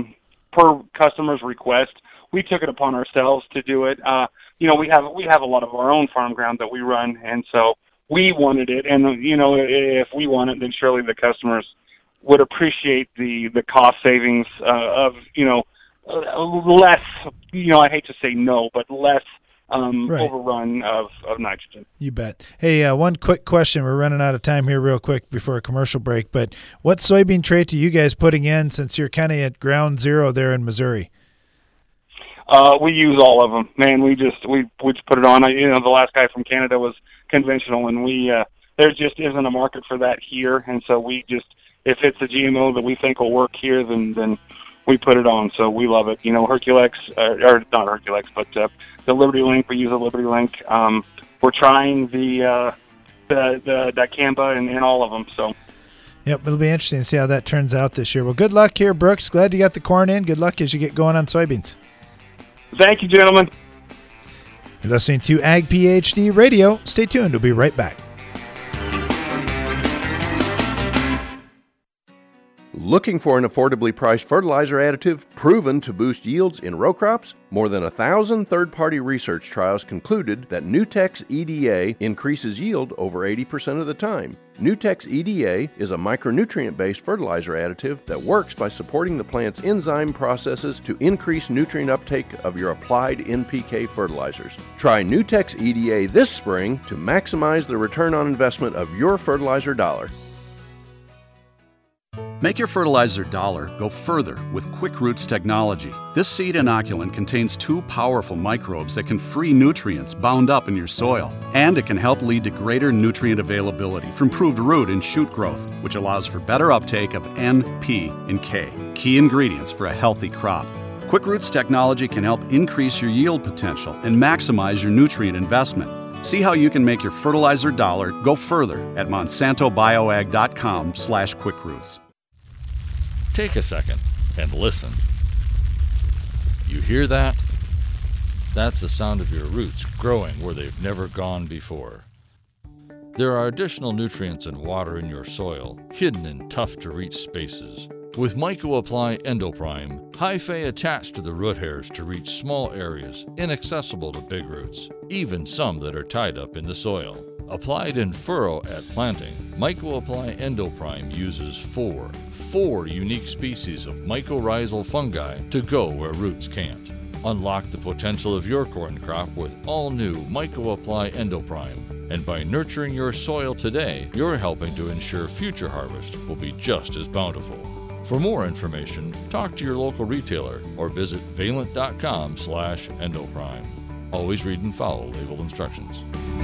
per customer's request, we took it upon ourselves to do it. Uh, you know, we have we have a lot of our own farm ground that we run, and so we wanted it. And you know, if we want it, then surely the customers would appreciate the the cost savings uh, of you know less. You know, I hate to say no, but less. Um, Right. overrun of, of nitrogen. You bet. Hey, uh, one quick question. We're running out of time here real quick before a commercial break, but what soybean trait are you guys putting in since you're kind of at ground zero there in Missouri? Uh, we use all of them, man. We just we we just put it on. I, you know, the last guy from Canada was conventional, and we uh, there just isn't a market for that here, and so we just if it's a G M O that we think will work here, then then we put it on. So we love it. You know, Herculex uh, or not Herculex, but uh, the Liberty Link. We use a Liberty Link. Um, we're trying the uh, the the dicamba and, and all of them. So. Yep, it'll be interesting to see how that turns out this year. Well, good luck here, Brooks. Glad you got the corn in. Good luck as you get going on soybeans. Thank you, gentlemen. You're listening to Ag PhD Radio. Stay tuned. We'll be right back. Looking for an affordably priced fertilizer additive proven to boost yields in row crops? More than a thousand third-party research trials concluded that Nutex E D A increases yield over eighty percent of the time. Nutex E D A is a micronutrient-based fertilizer additive that works by supporting the plant's enzyme processes to increase nutrient uptake of your applied N P K fertilizers. Try Nutex E D A this spring to maximize the return on investment of your fertilizer dollar. Make your fertilizer dollar go further with Quick Roots technology. This seed inoculant contains two powerful microbes that can free nutrients bound up in your soil, and it can help lead to greater nutrient availability for improved root and shoot growth, which allows for better uptake of N, P, and K, key ingredients for a healthy crop. Quick Roots technology can help increase your yield potential and maximize your nutrient investment. See how you can make your fertilizer dollar go further at monsanto bioag dot com slash quick roots. Take a second and listen. You hear that? That's the sound of your roots growing where they've never gone before. There are additional nutrients and water in your soil, hidden in tough-to-reach spaces. With MycoApply Endoprime, hyphae attach to the root hairs to reach small areas inaccessible to big roots, even some that are tied up in the soil. Applied in furrow at planting, MycoApply Endoprime uses four, four unique species of mycorrhizal fungi to go where roots can't. Unlock the potential of your corn crop with all new MycoApply Endoprime. And by nurturing your soil today, you're helping to ensure future harvest will be just as bountiful. For more information, talk to your local retailer or visit valent dot com slash endoprime. Always read and follow label instructions.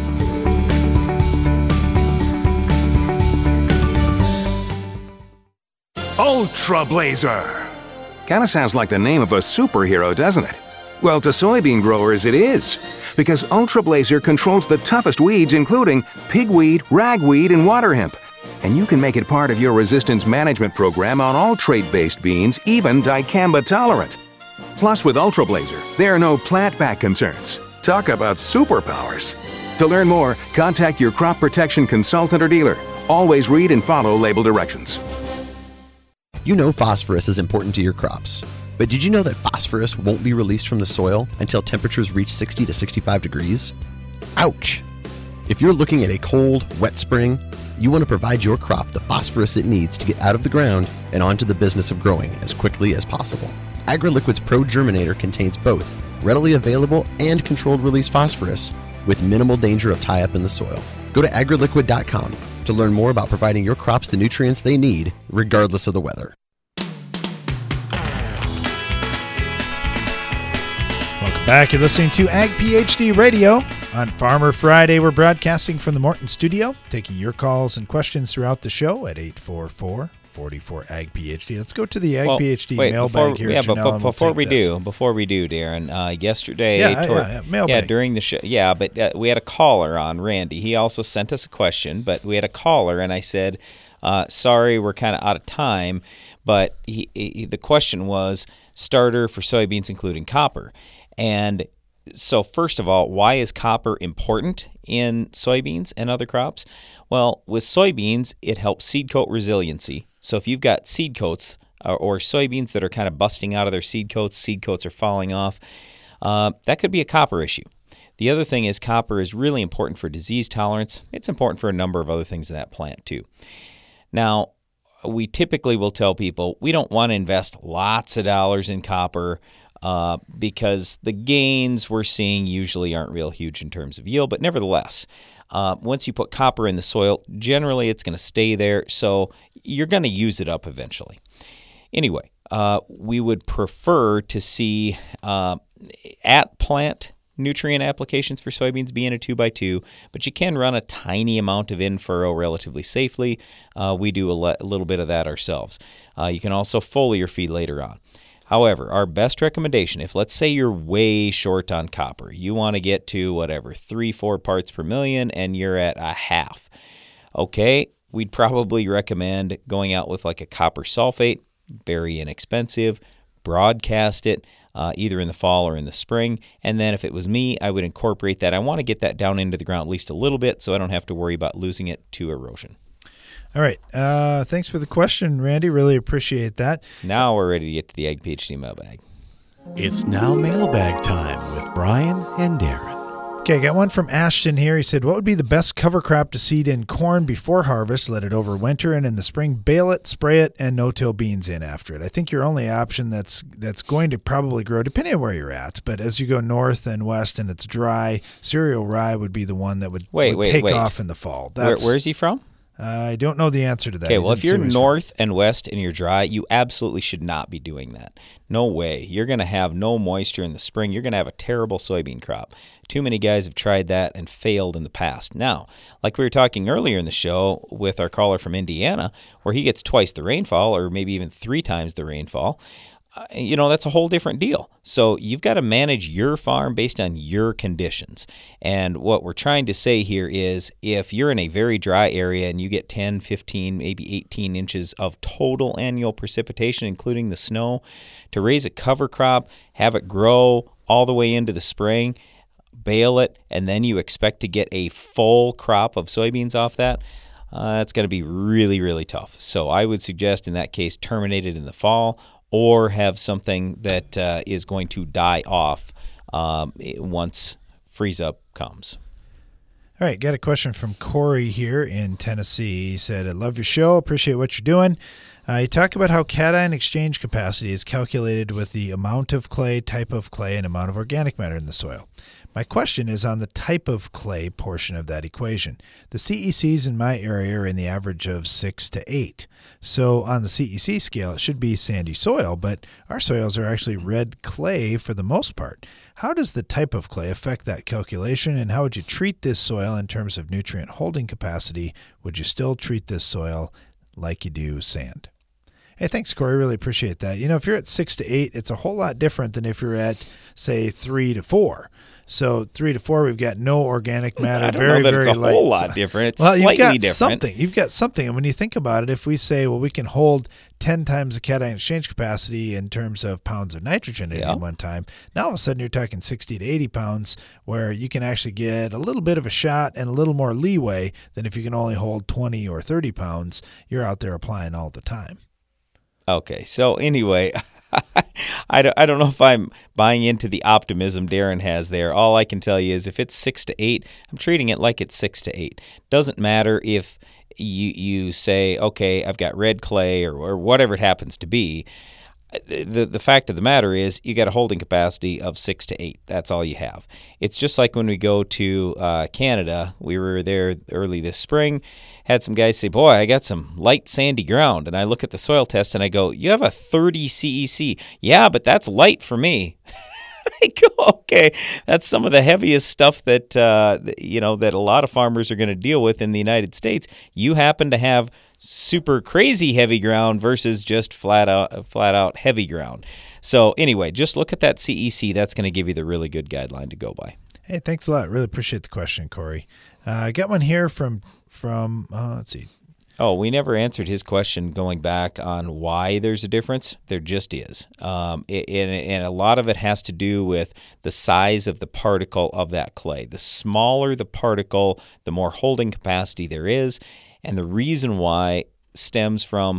Ultra Blazer. Kinda sounds like the name of a superhero, doesn't it? Well, to soybean growers it is, because Ultra Blazer controls the toughest weeds including pigweed, ragweed, and water hemp. And you can make it part of your resistance management program on all trait-based beans, even dicamba tolerant. Plus, with Ultra Blazer, there are no plant back concerns. Talk about superpowers. To learn more, contact your crop protection consultant or dealer. Always read and follow label directions. You know phosphorus is important to your crops, but did you know that phosphorus won't be released from the soil until temperatures reach sixty to sixty-five degrees? Ouch! If you're looking at a cold, wet spring, you want to provide your crop the phosphorus it needs to get out of the ground and onto the business of growing as quickly as possible. AgriLiquid's Pro Germinator contains both readily available and controlled release phosphorus with minimal danger of tie-up in the soil. Go to agri liquid dot com to learn more about providing your crops the nutrients they need, regardless of the weather. Welcome back. You're listening to Ag PhD Radio. On Farmer Friday, we're broadcasting from the Morton studio, taking your calls and questions throughout the show at eight four four, four four, A G P H D. Let's go to the Ag well, PhD wait, mailbag before, here, yeah, Janelle, but, but and we'll before take we this. do, before we do, Darren, uh, yesterday, Yeah, toward, yeah, yeah, mailbag. yeah, during the show, yeah, but uh, we had a caller on, Randy. He also sent us a question, but we had a caller, and I said, uh, sorry, we're kind of out of time, but he, he, the question was starter for soybeans, including copper, and so first of all, why is copper important in soybeans and other crops? Well, with soybeans, it helps seed coat resiliency. So if you've got seed coats or, or soybeans that are kind of busting out of their seed coats, seed coats are falling off, uh, that could be a copper issue. The other thing is copper is really important for disease tolerance. It's important for a number of other things in that plant too. Now, we typically will tell people we don't want to invest lots of dollars in copper uh, because the gains we're seeing usually aren't real huge in terms of yield, but nevertheless, uh, once you put copper in the soil, generally it's going to stay there, so you're going to use it up eventually. Anyway, uh, we would prefer to see uh, at plant nutrient applications for soybeans be in a two by two, but you can run a tiny amount of in-furrow relatively safely. Uh, we do a, le- a little bit of that ourselves. Uh, you can also foliar feed later on. However, our best recommendation, if let's say you're way short on copper, you want to get to whatever, three, four parts per million, and you're at a half. Okay, we'd probably recommend going out with like a copper sulfate, very inexpensive, broadcast it, Uh, either in the fall or in the spring. And then if it was me, I would incorporate that. I want to get that down into the ground at least a little bit so I don't have to worry about losing it to erosion. All right. Uh, thanks for the question, Randy. Really appreciate that. Now we're ready to get to the Ag PhD mailbag. It's now mailbag time with Brian and Darren. Okay, I got one from Ashton here. He said, what would be the best cover crop to seed in corn before harvest? Let it overwinter, and in the spring, bale it, spray it, and no-till beans in after it. I think your only option that's that's going to probably grow, depending on where you're at, but as you go north and west and it's dry, cereal rye would be the one that would, wait, would wait, take wait. off in the fall. Where, where's he from? Uh, I don't know the answer to that. Okay, He well, if didn't you're say where he's north and west and you're dry, you absolutely should not be doing that. No way. You're going to have no moisture in the spring. You're going to have a terrible soybean crop. Too many guys have tried that and failed in the past. Now, like we were talking earlier in the show with our caller from Indiana, where he gets twice the rainfall or maybe even three times the rainfall, uh, you know, that's a whole different deal. So you've got to manage your farm based on your conditions. And what we're trying to say here is if you're in a very dry area and you get ten, fifteen, maybe eighteen inches of total annual precipitation, including the snow, to raise a cover crop, have it grow all the way into the spring, bale it, and then you expect to get a full crop of soybeans off that, uh, that's going to be really, really tough. So I would suggest in that case terminate it in the fall or have something that uh, is going to die off um, once freeze-up comes. All right, got a question from Corey here in Tennessee. He said, I love your show, appreciate what you're doing. Uh, you talk about how cation exchange capacity is calculated with the amount of clay, type of clay, and amount of organic matter in the soil. My question is on the type of clay portion of that equation. The C E Cs in my area are in the average of six to eight. So on the C E C scale, it should be sandy soil, but our soils are actually red clay for the most part. How does the type of clay affect that calculation, and how would you treat this soil in terms of nutrient holding capacity? Would you still treat this soil like you do sand? Hey, thanks, Corey. Really appreciate that. You know, if you're at six to eight, it's a whole lot different than if you're at, say, three to four. So three to four, we've got no organic matter. I don't very, know that very it's a light. whole lot different. It's well, slightly you've got different. something. You've got something. And when you think about it, if we say, well, we can hold ten times the cation exchange capacity in terms of pounds of nitrogen at Yeah. any one time, now all of a sudden you're talking sixty to eighty pounds, where you can actually get a little bit of a shot and a little more leeway than if you can only hold twenty or thirty pounds. You're out there applying all the time. Okay, so anyway, I don't, I don't know if I'm buying into the optimism Darren has there. All I can tell you is if it's six to eight, I'm treating it like it's six to eight. Doesn't matter if you you say, okay, I've got red clay or, or whatever it happens to be. The the fact of the matter is you got a holding capacity of six to eight. That's all you have. It's just like when we go to uh, Canada. We were there early this spring. Had some guys say, boy, I got some light sandy ground. And I look at the soil test and I go, you have a thirty C E C. Yeah, but that's light for me. I go, okay, that's some of the heaviest stuff that, uh, you know, that a lot of farmers are going to deal with in the United States. You happen to have super crazy heavy ground versus just flat out, flat out heavy ground. So anyway, just look at that C E C. That's going to give you the really good guideline to go by. Hey, thanks a lot. Really appreciate the question, Corey. Uh, I got one here from, from uh, let's see. Oh, we never answered his question going back on why there's a difference. There just is. Um, it, and, and a lot of it has to do with the size of the particle of that clay. The smaller the particle, the more holding capacity there is. And the reason why stems from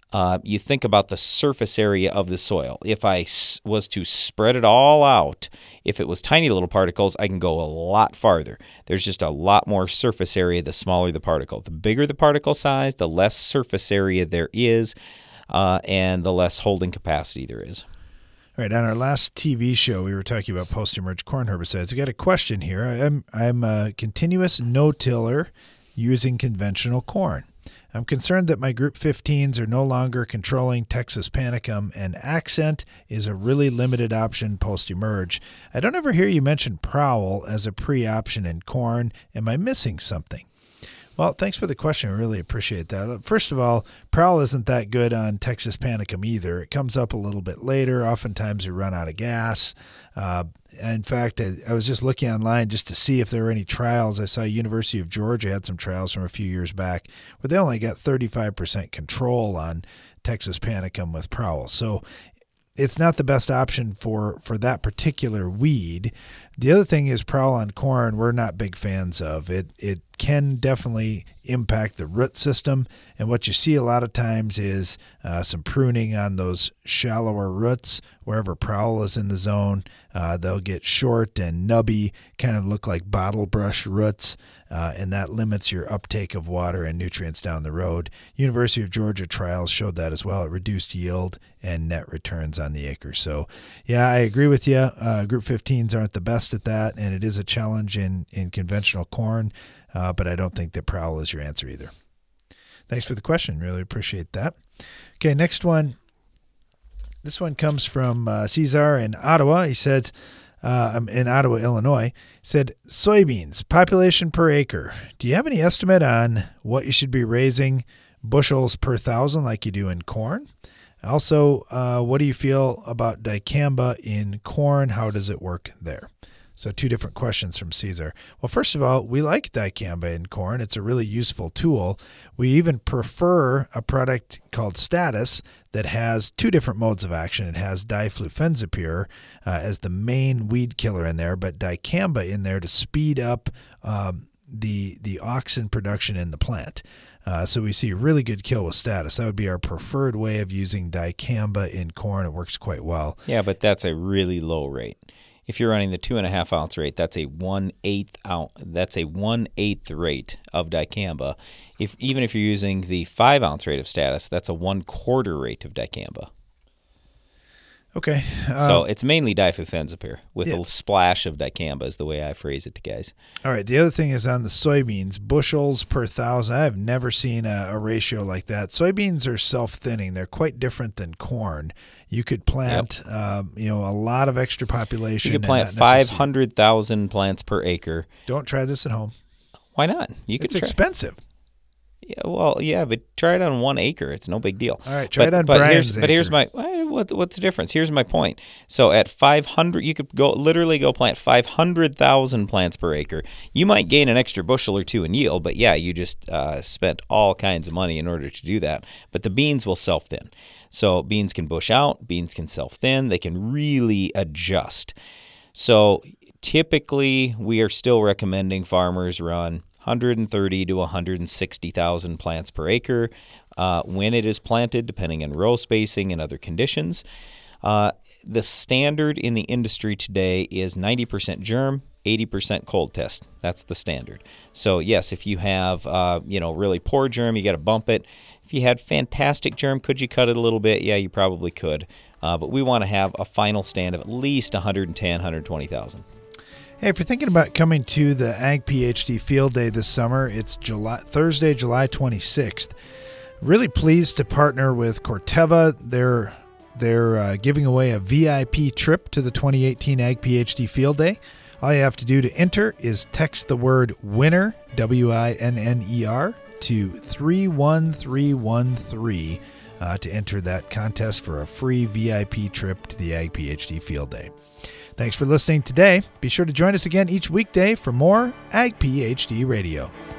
uh, you think about the surface area of the soil. If I s- was to spread it all out, if it was tiny little particles, I can go a lot farther. There's just a lot more surface area the smaller the particle. The bigger the particle size, the less surface area there is, uh, and the less holding capacity there is. All right, on our last T V show, we were talking about post-emerge corn herbicides. We got a question here. I'm I'm a continuous no-tiller using conventional corn. I'm concerned that my Group fifteens are no longer controlling Texas Panicum, and Accent is a really limited option post-emerge. I don't ever hear you mention Prowl as a pre-option in corn. Am I missing something? Well, thanks for the question. I really appreciate that. First of all, Prowl isn't that good on Texas Panicum either. It comes up a little bit later. Oftentimes you run out of gas. Uh, in fact, I, I was just looking online just to see if there were any trials. I saw University of Georgia had some trials from a few years back where they only got thirty-five percent control on Texas Panicum with Prowl. So it's not the best option for, for that particular weed. The other thing is Prowl on corn, we're not big fans of. It it can definitely impact the root system, and what you see a lot of times is uh, some pruning on those shallower roots. Wherever Prowl is in the zone, uh, they'll get short and nubby, kind of look like bottle brush roots, uh, and that limits your uptake of water and nutrients down the road. University of Georgia trials showed that as well. It reduced yield and net returns on the acre. So, yeah, I agree with you. Uh, Group fifteens aren't the best at that, and it is a challenge in, in conventional corn, uh, but I don't think that Prowl is your answer either. Thanks for the question. Really appreciate that. Okay, next one. This one comes from uh, Cesar in Ottawa. He says, uh, in Ottawa, Illinois, he said, soybeans, population per acre. Do you have any estimate on what you should be raising bushels per thousand like you do in corn? Also, uh, what do you feel about dicamba in corn? How does it work there? So two different questions from Caesar. Well, first of all, we like dicamba in corn. It's a really useful tool. We even prefer a product called Status that has two different modes of action. It has diflufenzapyr uh, as the main weed killer in there, but dicamba in there to speed up um, the the auxin production in the plant. Uh, so we see a really good kill with Status. That would be our preferred way of using dicamba in corn. It works quite well. Yeah, but that's a really low rate. If you're running the two and a half ounce rate, that's a one eighth ounce. That's a one eighth rate of dicamba. If even if you're using the five ounce rate of Status, that's a one quarter rate of dicamba. Okay. Uh, so it's mainly diflufenzapyr with yeah. a splash of dicamba is the way I phrase it to guys. All right. The other thing is on the soybeans, bushels per thousand. I have never seen a, a ratio like that. Soybeans are self-thinning. They're quite different than corn. You could plant, yep. um, you know, a lot of extra population. You could plant five hundred thousand plants per acre. Don't try this at home. Why not? You could. It's try. expensive. Yeah, well, yeah, but try it on one acre. It's no big deal. All right, try but, it on but Brian's here's, acre. But here's my what, what's the difference? Here's my point. So at five hundred, you could go literally go plant five hundred thousand plants per acre. You might gain an extra bushel or two in yield, but yeah, you just uh, spent all kinds of money in order to do that. But the beans will self-thin. So beans can bush out, beans can self-thin, they can really adjust. So typically, we are still recommending farmers run one hundred thirty to one hundred sixty thousand plants per acre uh, when it is planted, depending on row spacing and other conditions. Uh, the standard in the industry today is ninety percent germ, eighty percent cold test. That's the standard. So yes, if you have uh, you know really poor germ, you got to bump it. If you had fantastic germ, could you cut it a little bit? Yeah, you probably could. Uh, but we want to have a final stand of at least one hundred ten, one hundred twenty thousand. Hey, if you're thinking about coming to the Ag PhD Field Day this summer, it's July Thursday, July twenty-sixth. Really pleased to partner with Corteva. They're they're uh, giving away a V I P trip to the twenty eighteen Ag PhD Field Day. All you have to do to enter is text the word WINNER, W I N N E R, to three one three one three uh, to enter that contest for a free V I P trip to the Ag PhD Field Day. Thanks for listening today. Be sure to join us again each weekday for more Ag PhD Radio.